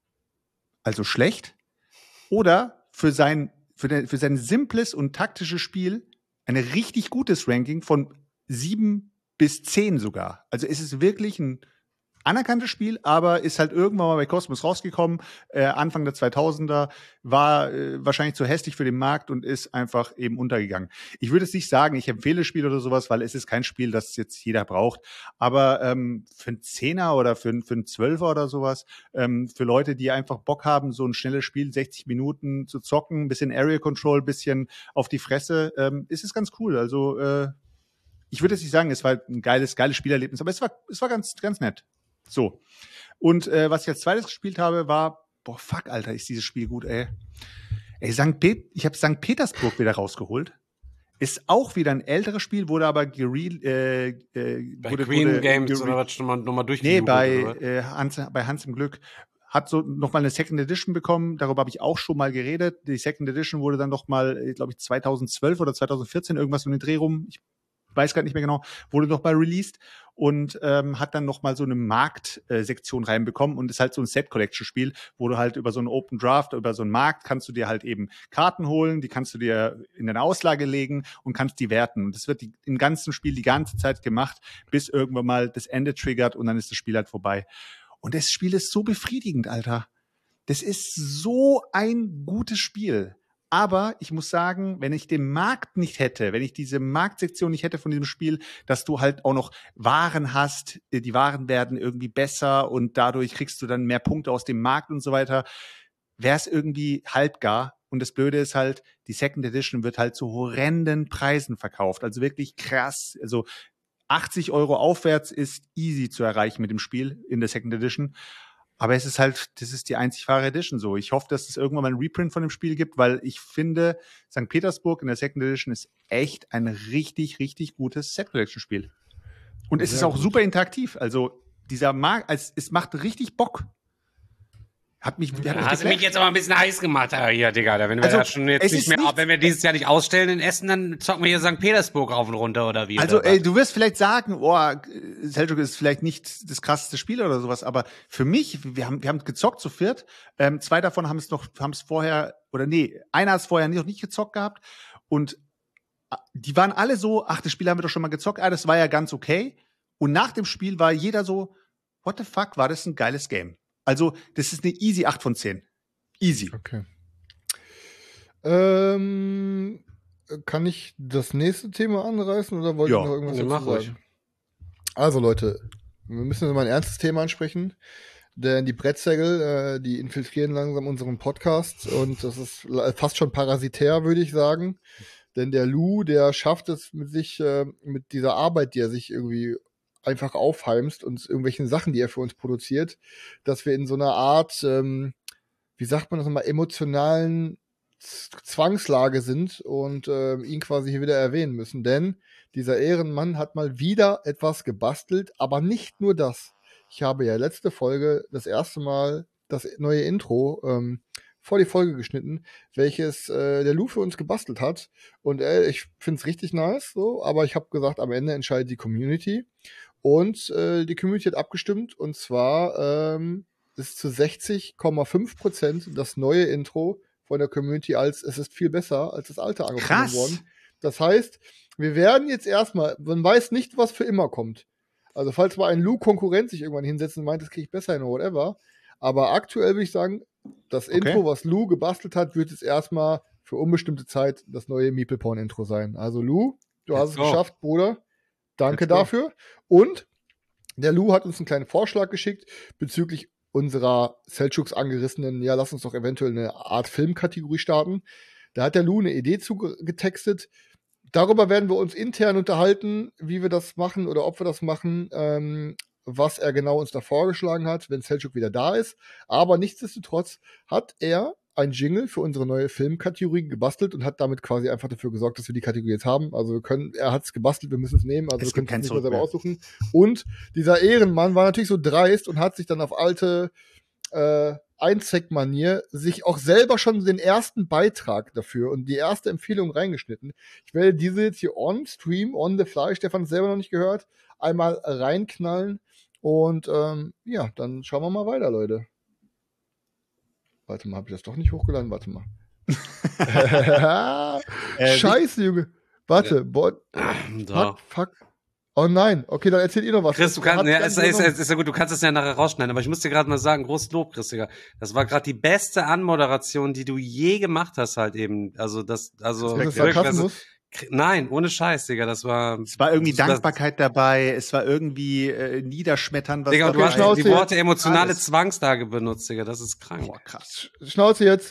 also schlecht, oder für sein simples und taktisches Spiel ein richtig gutes Ranking von 7 bis 10 sogar. Also es ist wirklich ein anerkanntes Spiel, aber ist halt irgendwann mal bei Cosmos rausgekommen, Anfang der 2000er, war wahrscheinlich zu hässlich für den Markt und ist einfach eben untergegangen. Ich würde jetzt nicht sagen, ich empfehle das Spiel oder sowas, weil es ist kein Spiel, das jetzt jeder braucht, aber für einen 10er oder für einen 12er oder sowas, für Leute, die einfach Bock haben, so ein schnelles Spiel, 60 Minuten zu zocken, ein bisschen Area Control, ein bisschen auf die Fresse, ist es ganz cool. Also ich würde jetzt nicht sagen, es war ein geiles Spielerlebnis, aber es war ganz, ganz nett. So. Und was ich als zweites gespielt habe, war, boah, fuck, Alter, ist dieses Spiel gut, ey. Ey, ich habe St. Petersburg wieder rausgeholt. Ist auch wieder ein älteres Spiel, wurde aber bei Green Games oder was nochmal durchgegangen? Nee, bei Hans im Glück. Hat so nochmal eine Second Edition bekommen, darüber habe ich auch schon mal geredet. Die Second Edition wurde dann nochmal, glaube ich, 2012 oder 2014, irgendwas um den Dreh rum, ich weiß gerade nicht mehr genau, wurde noch mal released und hat dann noch mal so eine Marktsektion reinbekommen und ist halt so ein Set-Collection-Spiel, wo du halt über so einen Open Draft, über so einen Markt kannst du dir halt eben Karten holen, die kannst du dir in deine Auslage legen und kannst die werten. Und das wird im ganzen Spiel die ganze Zeit gemacht, bis irgendwann mal das Ende triggert und dann ist das Spiel halt vorbei. Und das Spiel ist so befriedigend, Alter. Das ist so ein gutes Spiel. Aber ich muss sagen, wenn ich den Markt nicht hätte, wenn ich diese Marktsektion nicht hätte von diesem Spiel, dass du halt auch noch Waren hast, die Waren werden irgendwie besser und dadurch kriegst du dann mehr Punkte aus dem Markt und so weiter, wäre es irgendwie halbgar. Und das Blöde ist halt, die Second Edition wird halt zu horrenden Preisen verkauft. Also wirklich krass. Also 80 € aufwärts ist easy zu erreichen mit dem Spiel in der Second Edition. Aber es ist halt, das ist die einzig wahre Edition so. Ich hoffe, dass es irgendwann mal ein Reprint von dem Spiel gibt, weil ich finde, St. Petersburg in der Second Edition ist echt ein richtig, richtig gutes Set-Collection-Spiel. Und es ist auch super interaktiv. Also dieser Markt, es macht richtig Bock. Hast du mich jetzt aber ein bisschen heiß gemacht, hier, Digga. Wenn wir also, das schon jetzt nicht mehr, wenn wir dieses Jahr nicht ausstellen in Essen, dann zocken wir hier St. Petersburg rauf und runter oder wie? Also, du wirst vielleicht sagen, Seljuk ist vielleicht nicht das krasseste Spiel oder sowas, aber für mich, wir haben gezockt zu viert. 2 davon einer hat es vorher noch nicht gezockt gehabt. Und die waren alle so, das Spiel haben wir doch schon mal gezockt, das war ja ganz okay. Und nach dem Spiel war jeder so, what the fuck, war das ein geiles Game? Also, das ist eine easy 8 von 10. Easy. Okay. Kann ich das nächste Thema anreißen oder wollt ihr noch irgendwas dazu sagen? Also, Leute, wir müssen mal ein ernstes Thema ansprechen, denn die Brettsägel, die infiltrieren langsam unseren Podcast und das ist fast schon parasitär, würde ich sagen. Denn der Lou, der schafft es mit dieser Arbeit, die er sich irgendwie einfach aufheimst und irgendwelchen Sachen, die er für uns produziert, dass wir in so einer Art, wie sagt man das nochmal, emotionalen Zwangslage sind und ihn quasi hier wieder erwähnen müssen. Denn dieser Ehrenmann hat mal wieder etwas gebastelt, aber nicht nur das. Ich habe ja letzte Folge das erste Mal das neue Intro vor die Folge geschnitten, welches der Lou für uns gebastelt hat. Und ich finde es richtig nice, so, aber ich habe gesagt, am Ende entscheidet die Community. Und die Community hat abgestimmt und zwar ist zu 60,5% das neue Intro von der Community es ist viel besser als das alte angefangen worden. Das heißt, wir werden jetzt erstmal, man weiß nicht, was für immer kommt. Also falls mal ein Lou-Konkurrent sich irgendwann hinsetzt und meint, das kriege ich besser hin oder whatever. Aber aktuell würde ich sagen, das Intro, was Lou gebastelt hat, wird jetzt erstmal für unbestimmte Zeit das neue Meeple Porn Intro sein. Also Lou, du hast es geschafft, Bruder. Danke dafür. Und der Lou hat uns einen kleinen Vorschlag geschickt bezüglich unserer Seldschuks angerissenen, lass uns doch eventuell eine Art Filmkategorie starten. Da hat der Lou eine Idee zugetextet. Darüber werden wir uns intern unterhalten, wie wir das machen oder ob wir das machen, was er genau uns da vorgeschlagen hat, wenn Seldschuk wieder da ist. Aber nichtsdestotrotz hat er ein Jingle für unsere neue Filmkategorie gebastelt und hat damit quasi einfach dafür gesorgt, dass wir die Kategorie jetzt haben. Also er hat es gebastelt, wir müssen es nehmen, also wir können es nicht mehr selber aussuchen. Und dieser Ehrenmann war natürlich so dreist und hat sich dann auf alte Einzeck-Manier sich auch selber schon den ersten Beitrag dafür und die erste Empfehlung reingeschnitten. Ich werde diese jetzt hier on Stream, on the fly, Stefan hat selber noch nicht gehört, einmal reinknallen und dann schauen wir mal weiter, Leute. Warte mal, habe ich das doch nicht hochgeladen? Warte mal. Scheiße, Junge. Warte. Fuck. Oh nein. Okay, dann erzählt ihr noch was. Chris, du kannst, ist ja gut, du kannst es ja nachher rausschneiden, aber ich muss dir gerade mal sagen, großes Lob, Chris, Digga. Das war gerade die beste Anmoderation, die du je gemacht hast halt eben. Also das Sarkasmus? Nein, ohne Scheiß, Digga, es war irgendwie Dankbarkeit dabei, es war irgendwie Niederschmettern, was Digga, dabei. du hast die Worte emotionale Zwangstage benutzt, Digga, das ist krank. Boah, krass. Schnauze jetzt.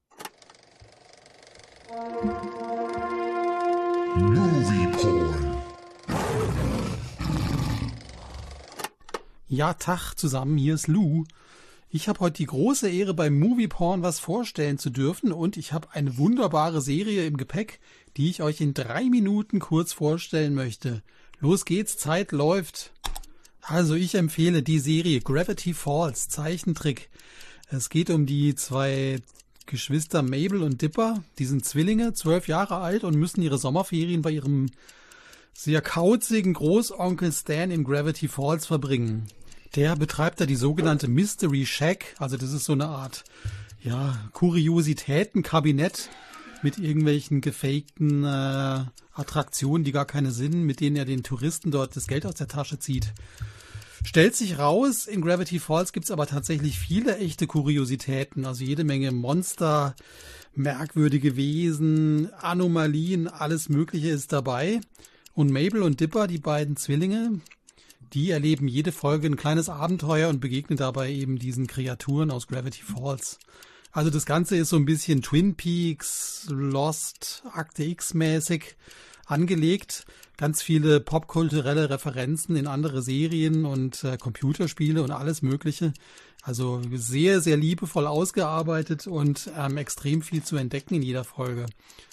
Ja, Tag zusammen, hier ist Lou. Ich habe heute die große Ehre, beim Movie Porn was vorstellen zu dürfen und ich habe eine wunderbare Serie im Gepäck, die ich euch in 3 Minuten kurz vorstellen möchte. Los geht's, Zeit läuft. Also ich empfehle die Serie Gravity Falls, Zeichentrick. Es geht um die 2 Geschwister Mabel und Dipper. Die sind Zwillinge, 12 Jahre alt und müssen ihre Sommerferien bei ihrem sehr kauzigen Großonkel Stan in Gravity Falls verbringen. Der betreibt da die sogenannte Mystery Shack, also das ist so eine Art, Kuriositätenkabinett mit irgendwelchen gefakten Attraktionen, die gar keine sind, mit denen er den Touristen dort das Geld aus der Tasche zieht. Stellt sich raus, in Gravity Falls gibt's aber tatsächlich viele echte Kuriositäten, also jede Menge Monster, merkwürdige Wesen, Anomalien, alles Mögliche ist dabei. Und Mabel und Dipper, die beiden Zwillinge, die erleben jede Folge ein kleines Abenteuer und begegnen dabei eben diesen Kreaturen aus Gravity Falls. Also das Ganze ist so ein bisschen Twin Peaks, Lost, Akte X mäßig angelegt. Ganz viele popkulturelle Referenzen in andere Serien und Computerspiele und alles Mögliche. Also sehr, sehr liebevoll ausgearbeitet und extrem viel zu entdecken in jeder Folge.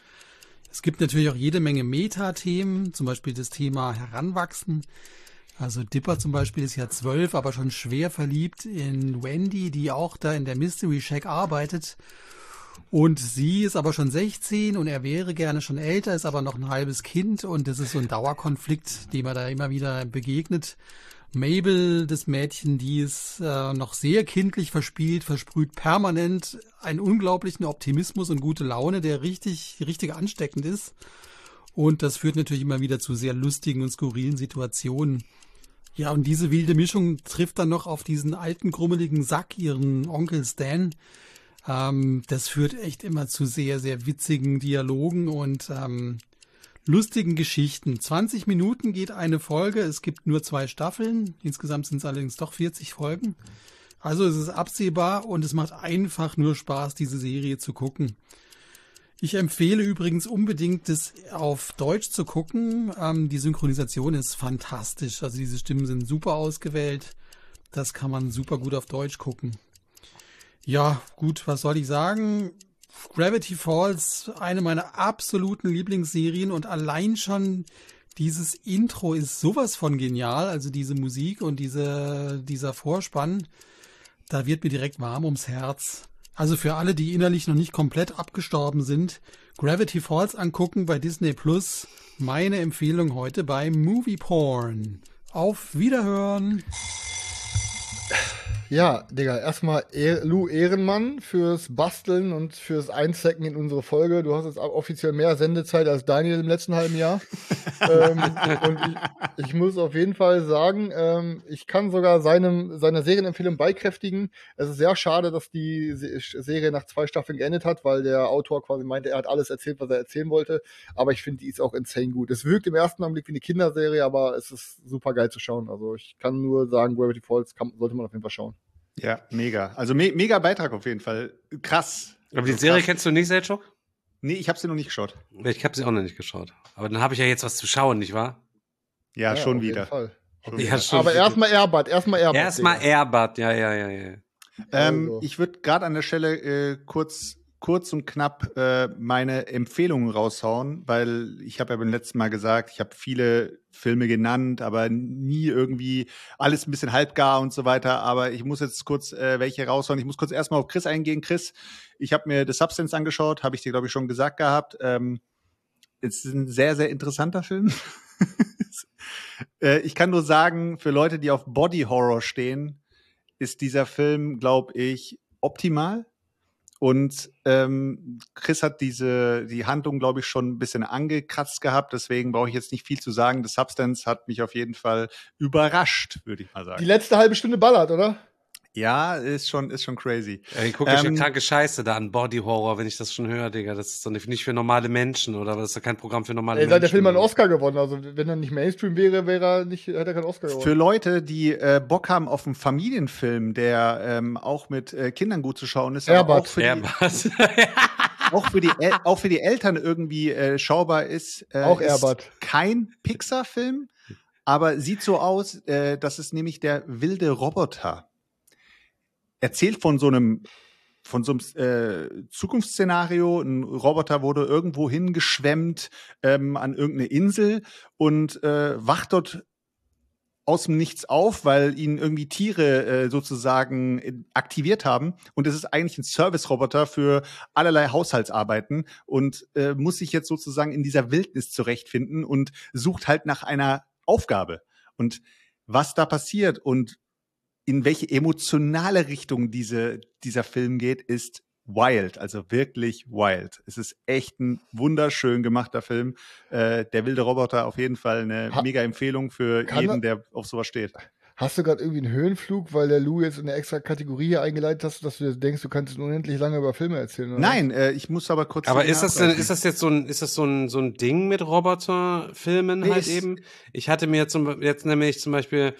Es gibt natürlich auch jede Menge Meta-Themen, zum Beispiel das Thema Heranwachsen. Also Dipper zum Beispiel ist ja 12, aber schon schwer verliebt in Wendy, die auch da in der Mystery Shack arbeitet. Und sie ist aber schon 16 und er wäre gerne schon älter, ist aber noch ein halbes Kind. Und das ist so ein Dauerkonflikt, dem er da immer wieder begegnet. Mabel, das Mädchen, die ist noch sehr kindlich verspielt, versprüht permanent einen unglaublichen Optimismus und gute Laune, der richtig ansteckend ist. Und das führt natürlich immer wieder zu sehr lustigen und skurrilen Situationen. Ja, und diese wilde Mischung trifft dann noch auf diesen alten, grummeligen Sack, ihren Onkel Stan. Das führt echt immer zu sehr, sehr witzigen Dialogen und lustigen Geschichten. 20 Minuten geht eine Folge. Es gibt nur 2 Staffeln. Insgesamt sind es allerdings doch 40 Folgen. Also es ist absehbar und es macht einfach nur Spaß, diese Serie zu gucken. Ich empfehle übrigens unbedingt, das auf Deutsch zu gucken. Die Synchronisation ist fantastisch. Also diese Stimmen sind super ausgewählt. Das kann man super gut auf Deutsch gucken. Ja, gut, was soll ich sagen? Gravity Falls, eine meiner absoluten Lieblingsserien und allein schon dieses Intro ist sowas von genial. Also diese Musik und dieser Vorspann, da wird mir direkt warm ums Herz. Also für alle, die innerlich noch nicht komplett abgestorben sind, Gravity Falls angucken bei Disney Plus. Meine Empfehlung heute bei Movie Porn. Auf Wiederhören! Ja, Digga, erstmal Lou Ehrenmann fürs Basteln und fürs Einzecken in unsere Folge. Du hast jetzt offiziell mehr Sendezeit als Daniel im letzten halben Jahr. Und ich muss auf jeden Fall sagen, ich kann sogar seiner Serienempfehlung beikräftigen. Es ist sehr schade, dass die Serie nach 2 Staffeln geendet hat, weil der Autor quasi meinte, er hat alles erzählt, was er erzählen wollte. Aber ich finde, die ist auch insane gut. Es wirkt im ersten Augenblick wie eine Kinderserie, aber es ist super geil zu schauen. Also ich kann nur sagen, Gravity Falls sollte man auf jeden Fall schauen. Ja, mega. Also mega Beitrag auf jeden Fall. Krass. Aber die Serie kennst du nicht, Selchuk? Nee, ich habe sie noch nicht geschaut. Ich habe sie auch noch nicht geschaut. Aber dann habe ich ja jetzt was zu schauen, nicht wahr? Ja, schon auf wieder. Jeden Fall. Ja, schon aber wieder. erstmal Airbud. Erstmal Airbud, ja. Also. Ich würde gerade an der Stelle kurz und knapp meine Empfehlungen raushauen, weil ich habe ja beim letzten Mal gesagt, ich habe viele Filme genannt, aber nie irgendwie alles ein bisschen halbgar und so weiter. Aber ich muss jetzt kurz welche raushauen. Ich muss kurz erstmal auf Chris eingehen. Chris, ich habe mir The Substance angeschaut, habe ich dir, glaube ich, schon gesagt gehabt. Es ist ein sehr, sehr interessanter Film. Ich kann nur sagen, für Leute, die auf Body Horror stehen, ist dieser Film, glaube ich, optimal. Und Chris hat die Handlung, glaube ich, schon ein bisschen angekratzt gehabt. Deswegen brauche ich jetzt nicht viel zu sagen. The Substance hat mich auf jeden Fall überrascht, würde ich mal sagen. Die letzte halbe Stunde ballert, oder? Ja, ist schon crazy. Ich gucke schon kranke Scheiße da an, Body Horror, wenn ich das schon höre, Digga. Das ist doch nicht für normale Menschen, oder? Das ist doch kein Programm für normale Menschen. Der Film hat einen Oscar gewonnen. Also wenn er nicht Mainstream wäre, hätte er keinen Oscar gewonnen. Für Leute, die Bock haben auf einen Familienfilm, der auch mit Kindern gut zu schauen ist, aber auch für auch für die Eltern irgendwie schaubar ist. Auch ist Airbud. Kein Pixar-Film, aber sieht so aus, das ist nämlich der wilde Roboter. Erzählt von so einem Zukunftsszenario. Ein Roboter wurde irgendwo hingeschwemmt an irgendeine Insel und wacht dort aus dem Nichts auf, weil ihn irgendwie Tiere sozusagen aktiviert haben. Und es ist eigentlich ein Service-Roboter für allerlei Haushaltsarbeiten und muss sich jetzt sozusagen in dieser Wildnis zurechtfinden und sucht halt nach einer Aufgabe. Und was da passiert und in welche emotionale Richtung dieser Film geht, ist wild, also wirklich wild. Es ist echt ein wunderschön gemachter Film. Der wilde Roboter auf jeden Fall eine mega Empfehlung für jeden, der auf sowas steht. Hast du gerade irgendwie einen Höhenflug, weil der Lou jetzt in eine extra Kategorie hier eingeleitet hast, dass du denkst, du kannst unendlich lange über Filme erzählen? Oder? Nein, ich muss aber kurz. Aber ist das jetzt so ein Ding mit Roboterfilmen Nee, halt eben? Ich hatte mir jetzt nämlich zum Beispiel,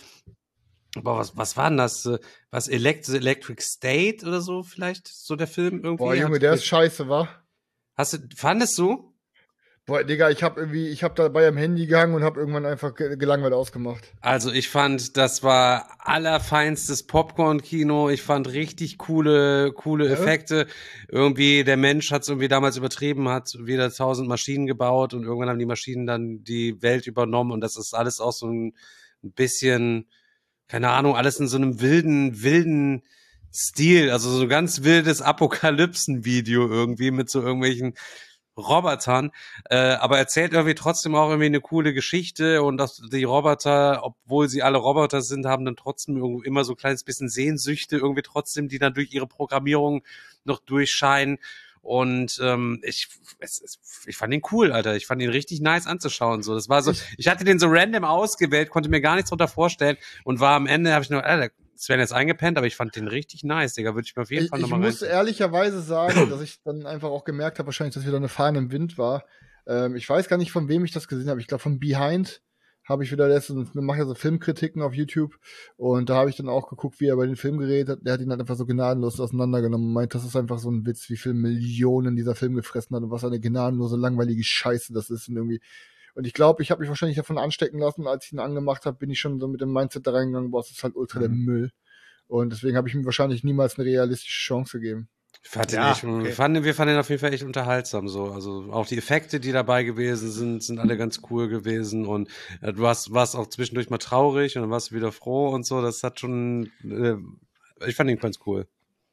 was war denn das? Was Electric State oder so vielleicht? So der Film irgendwie? Boah, Junge, der ist scheiße, wa? Fandest du? Boah, Digga, ich hab dabei am Handy gehangen und hab irgendwann einfach gelangweilt ausgemacht. Also ich fand, das war allerfeinstes Popcorn-Kino. Ich fand richtig coole Effekte. Irgendwie, der Mensch hat es irgendwie damals übertrieben, hat wieder 1000 Maschinen gebaut und irgendwann haben die Maschinen dann die Welt übernommen und das ist alles auch so ein bisschen, keine Ahnung, alles in so einem wilden Stil. Also so ein ganz wildes Apokalypsen-Video irgendwie mit so irgendwelchen Robotern, aber erzählt irgendwie trotzdem auch irgendwie eine coole Geschichte und dass die Roboter, obwohl sie alle Roboter sind, haben dann trotzdem immer so ein kleines bisschen Sehnsüchte irgendwie trotzdem, die dann durch ihre Programmierung noch durchscheinen und ich fand ihn cool, Alter. Ich fand ihn richtig nice anzuschauen. So, das war so, ich hatte den so random ausgewählt, konnte mir gar nichts drunter vorstellen und war am Ende, habe ich nur, Alter, Sven jetzt eingepennt, aber ich fand den richtig nice, Digga. Würde ich mir auf jeden Fall nochmal rein. Ich muss ehrlicherweise sagen, dass ich dann einfach auch gemerkt habe, wahrscheinlich, dass wieder eine Fahne im Wind war. Ich weiß gar nicht, von wem ich das gesehen habe. Ich glaube, von Behind habe ich wieder letztens, mache ja so Filmkritiken auf YouTube und da habe ich dann auch geguckt, wie er bei den Film geredet hat. Der hat ihn halt einfach so gnadenlos auseinandergenommen und meint, das ist einfach so ein Witz, wie viele Millionen dieser Film gefressen hat und was eine gnadenlose, langweilige Scheiße das ist und irgendwie. Und ich glaube, ich habe mich wahrscheinlich davon anstecken lassen, als ich ihn angemacht habe, bin ich schon so mit dem Mindset da reingegangen, boah, das ist halt ultra der Müll. Und deswegen habe ich ihm wahrscheinlich niemals eine realistische Chance gegeben. Wir fanden ihn auf jeden Fall echt unterhaltsam so. Also auch die Effekte, die dabei gewesen sind alle ganz cool gewesen und du warst auch zwischendurch mal traurig und dann warst du wieder froh und so. Das hat schon, ich fand ihn ganz cool.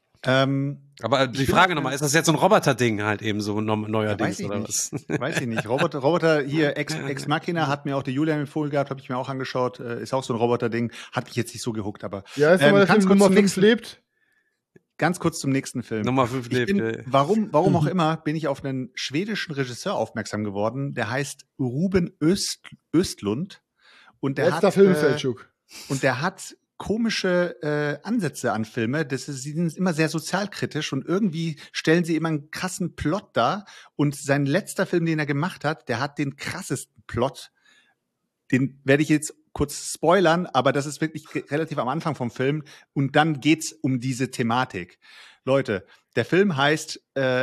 Aber die Frage nochmal, ist das jetzt so ein Roboter-Ding halt eben so neuerdings oder was? Weiß ich nicht. Roboter hier, Ex Machina hat mir auch der Julian empfohlen gehabt, habe ich mir auch angeschaut. Ist auch so ein Roboter-Ding. Hat mich jetzt nicht so gehuckt, aber. Ja, ist aber der Film Nummer 5 lebt. Ganz kurz zum nächsten Film. Nummer 5 lebt. Warum auch immer, bin ich auf einen schwedischen Regisseur aufmerksam geworden. Der heißt Ruben Östlund. Und der Letzter Film, Feldschuk. Und der hat komische Ansätze an Filme. Sie sind immer sehr sozialkritisch und irgendwie stellen sie immer einen krassen Plot dar. Und sein letzter Film, den er gemacht hat, der hat den krassesten Plot. Den werde ich jetzt kurz spoilern, aber das ist wirklich relativ am Anfang vom Film. Und dann geht's um diese Thematik. Leute, der Film heißt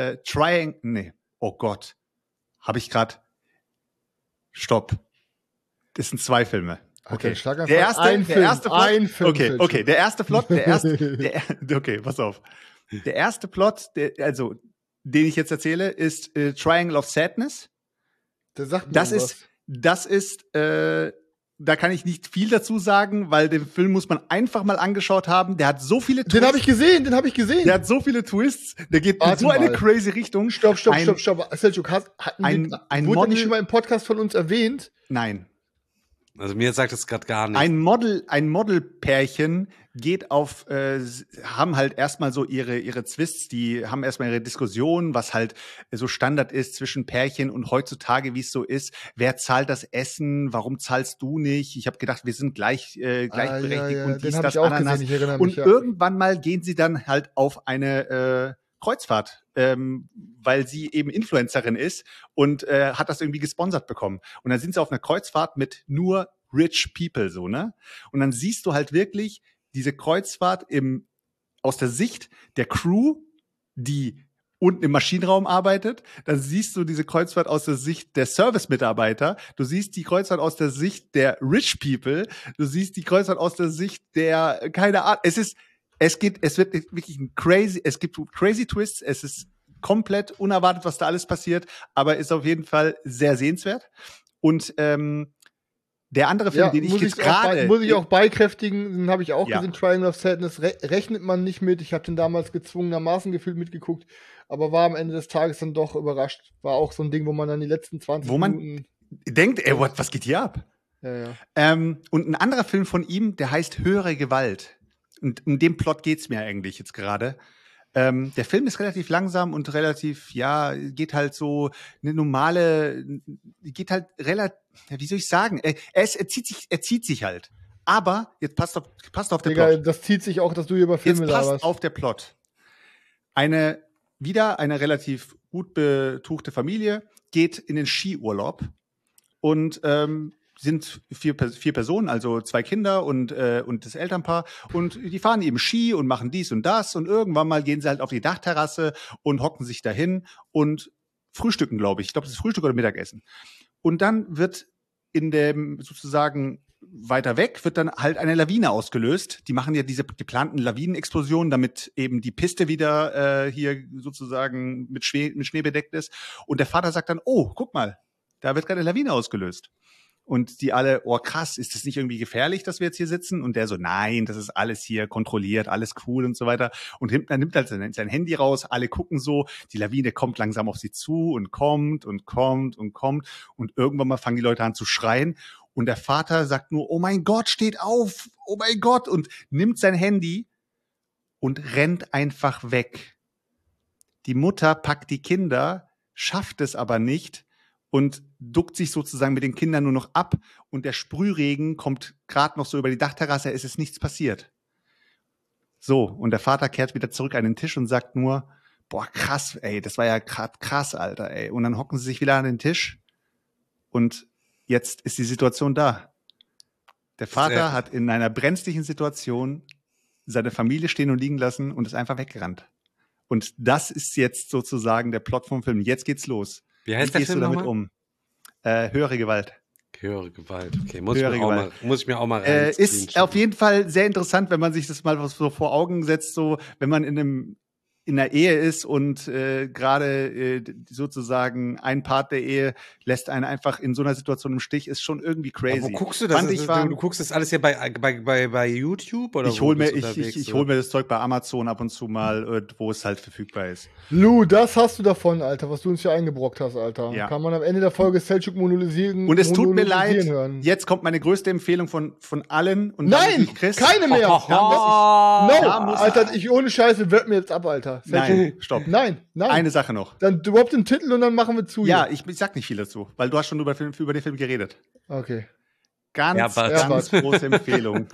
Oh Gott. Habe ich gerade. Stopp. Das sind 2 Filme. Okay, der erste Plot, okay, pass auf. Der erste Plot, den ich jetzt erzähle, ist Triangle of Sadness. Der sagt mir das ist, da kann ich nicht viel dazu sagen, weil den Film muss man einfach mal angeschaut haben. Der hat so viele Twists. Den habe ich gesehen. Der hat so viele Twists. Der geht in so eine crazy Richtung. Stopp. Selçuk, wurde nicht schon mal im Podcast von uns erwähnt? Nein. Also mir sagt das gerade gar nicht. Ein Model-Pärchen geht haben halt erstmal so ihre Twists, die haben erstmal ihre Diskussion, was halt so Standard ist zwischen Pärchen und heutzutage, wie es so ist. Wer zahlt das Essen? Warum zahlst du nicht? Ich habe gedacht, wir sind gleichberechtigt und dies, das, Ananas. Und irgendwann mal gehen sie dann halt auf eine Kreuzfahrt, weil sie eben Influencerin ist und hat das irgendwie gesponsert bekommen. Und dann sind sie auf einer Kreuzfahrt mit nur rich people, so, ne? Und dann siehst du halt wirklich diese Kreuzfahrt aus der Sicht der Crew, die unten im Maschinenraum arbeitet. Dann siehst du diese Kreuzfahrt aus der Sicht der Service-Mitarbeiter. Du siehst die Kreuzfahrt aus der Sicht der rich people. Du siehst die Kreuzfahrt aus der Sicht der, keine Ahnung, es wird wirklich es gibt crazy Twists, es ist komplett unerwartet, was da alles passiert, aber ist auf jeden Fall sehr sehenswert. Und der andere Film, den ich jetzt gerade... Muss ich auch beikräftigen, den habe ich auch gesehen, Triangle of Sadness, rechnet man nicht mit. Ich habe den damals gezwungenermaßen gefühlt mitgeguckt, aber war am Ende des Tages dann doch überrascht. War auch so ein Ding, wo man dann die letzten 20 Minuten... denkt, was geht hier ab? Ja. Und ein anderer Film von ihm, der heißt Höhere Gewalt. Und um den Plot geht's mir eigentlich jetzt gerade. Der Film ist relativ langsam und relativ, geht halt so eine normale, geht halt relativ, wie soll ich sagen? Er zieht sich halt. Aber jetzt passt auf den Digga, Plot. das zieht sich auch, dass du hier über Filme Jetzt passt laberst. auf der Plot. Eine relativ gut betuchte Familie geht in den Skiurlaub und sind vier Personen, also 2 Kinder und das Elternpaar, und die fahren eben Ski und machen dies und das, und irgendwann mal gehen sie halt auf die Dachterrasse und hocken sich dahin und frühstücken, glaube ich. Ich glaube, das ist Frühstück oder Mittagessen. Und dann wird in dem sozusagen weiter weg wird dann halt eine Lawine ausgelöst. Die machen ja diese geplanten Lawinenexplosionen, damit eben die Piste wieder hier sozusagen mit Schnee bedeckt ist. Und der Vater sagt dann, oh, guck mal, da wird gerade eine Lawine ausgelöst. Und die alle, oh krass, ist das nicht irgendwie gefährlich, dass wir jetzt hier sitzen? Und der so, nein, das ist alles hier kontrolliert, alles cool und so weiter. Und dann nimmt halt sein Handy raus, alle gucken so, die Lawine kommt langsam auf sie zu und kommt und kommt und kommt. Und irgendwann mal fangen die Leute an zu schreien. Und der Vater sagt nur, oh mein Gott, steht auf, oh mein Gott, und nimmt sein Handy und rennt einfach weg. Die Mutter packt die Kinder, schafft es aber nicht und duckt sich sozusagen mit den Kindern nur noch ab, und der Sprühregen kommt gerade noch so über die Dachterrasse, es ist nichts passiert. So, und der Vater kehrt wieder zurück an den Tisch und sagt nur, boah, krass, ey, das war ja gerade krass, Alter, ey. Und dann hocken sie sich wieder an den Tisch und jetzt ist die Situation da. Der Vater hat in einer brenzlichen Situation seine Familie stehen und liegen lassen und ist einfach weggerannt. Und das ist jetzt sozusagen der Plot vom Film. Jetzt geht's los. Wie heißt der Film Wie gehst du damit nochmal? um? Höhere Gewalt. Höhere Gewalt, okay. Muss ich mir auch mal rein. Ist auf jeden Fall sehr interessant, wenn man sich das mal so vor Augen setzt, so wenn man in einer Ehe ist und gerade sozusagen ein Part der Ehe lässt einen einfach in so einer Situation im Stich, ist schon irgendwie crazy. Aber wo guckst du das? Du guckst das alles hier bei YouTube? Oder ich hol mir das Zeug bei Amazon ab und zu mal, wo es halt verfügbar ist. Lou, das hast du davon, Alter, was du uns hier eingebrockt hast, Alter. Ja. Kann man am Ende der Folge Selçuk monologisieren. Und es tut mir leid, hören. jetzt kommt meine größte Empfehlung von allen. Und Nein, Chris. keine mehr. No, Alter, ich ohne Scheiße, werd mir jetzt ab, Alter. Nein, stopp. Nein. Eine Sache noch. Dann drop den Titel und dann machen wir zu. Ja, ich sag nicht viel dazu, weil du hast schon über den Film geredet. Okay. Ganz große Empfehlung.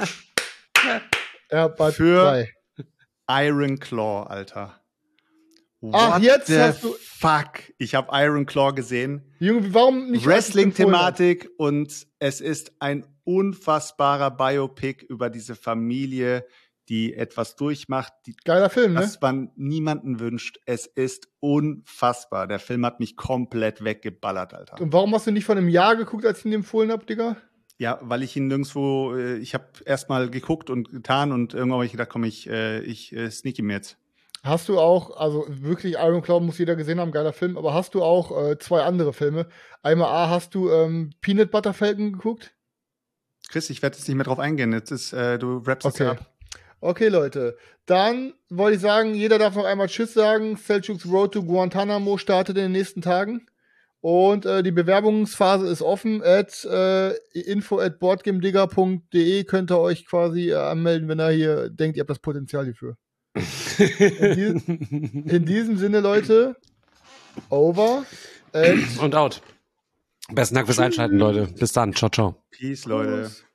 Für Iron Claw, Alter. Ach, jetzt hast du... Fuck, ich habe Iron Claw gesehen. Junge, warum nicht... Wrestling-Thematik, und es ist ein unfassbarer Biopic über diese Familie, die etwas durchmacht. Geiler Film, ne? Was man niemanden wünscht. Es ist unfassbar. Der Film hat mich komplett weggeballert, Alter. Und warum hast du nicht vor einem Jahr geguckt, als ich ihn empfohlen habe, Digga? Ja, weil ich ihn nirgendwo, ich habe erstmal geguckt und getan und irgendwann habe ich gedacht, komm, ich sneak ihn mir jetzt. Hast du auch, also wirklich, Iron Claw muss jeder gesehen haben, geiler Film, aber hast du auch 2 andere Filme? Einmal hast du Peanut Butter Falcon geguckt? Chris, ich werde jetzt nicht mehr drauf eingehen. Jetzt ist, du wrappst es ja ab. Okay, Leute. Dann wollte ich sagen, jeder darf noch einmal Tschüss sagen. Selçuk's Road to Guantanamo startet in den nächsten Tagen. Und die Bewerbungsphase ist offen. info@boardgamedigger.de könnt ihr euch quasi anmelden, wenn ihr hier denkt, ihr habt das Potenzial hierfür. In diesem Sinne, Leute, over und out. Besten Dank fürs Einschalten, Leute. Bis dann. Ciao, ciao. Peace, Leute.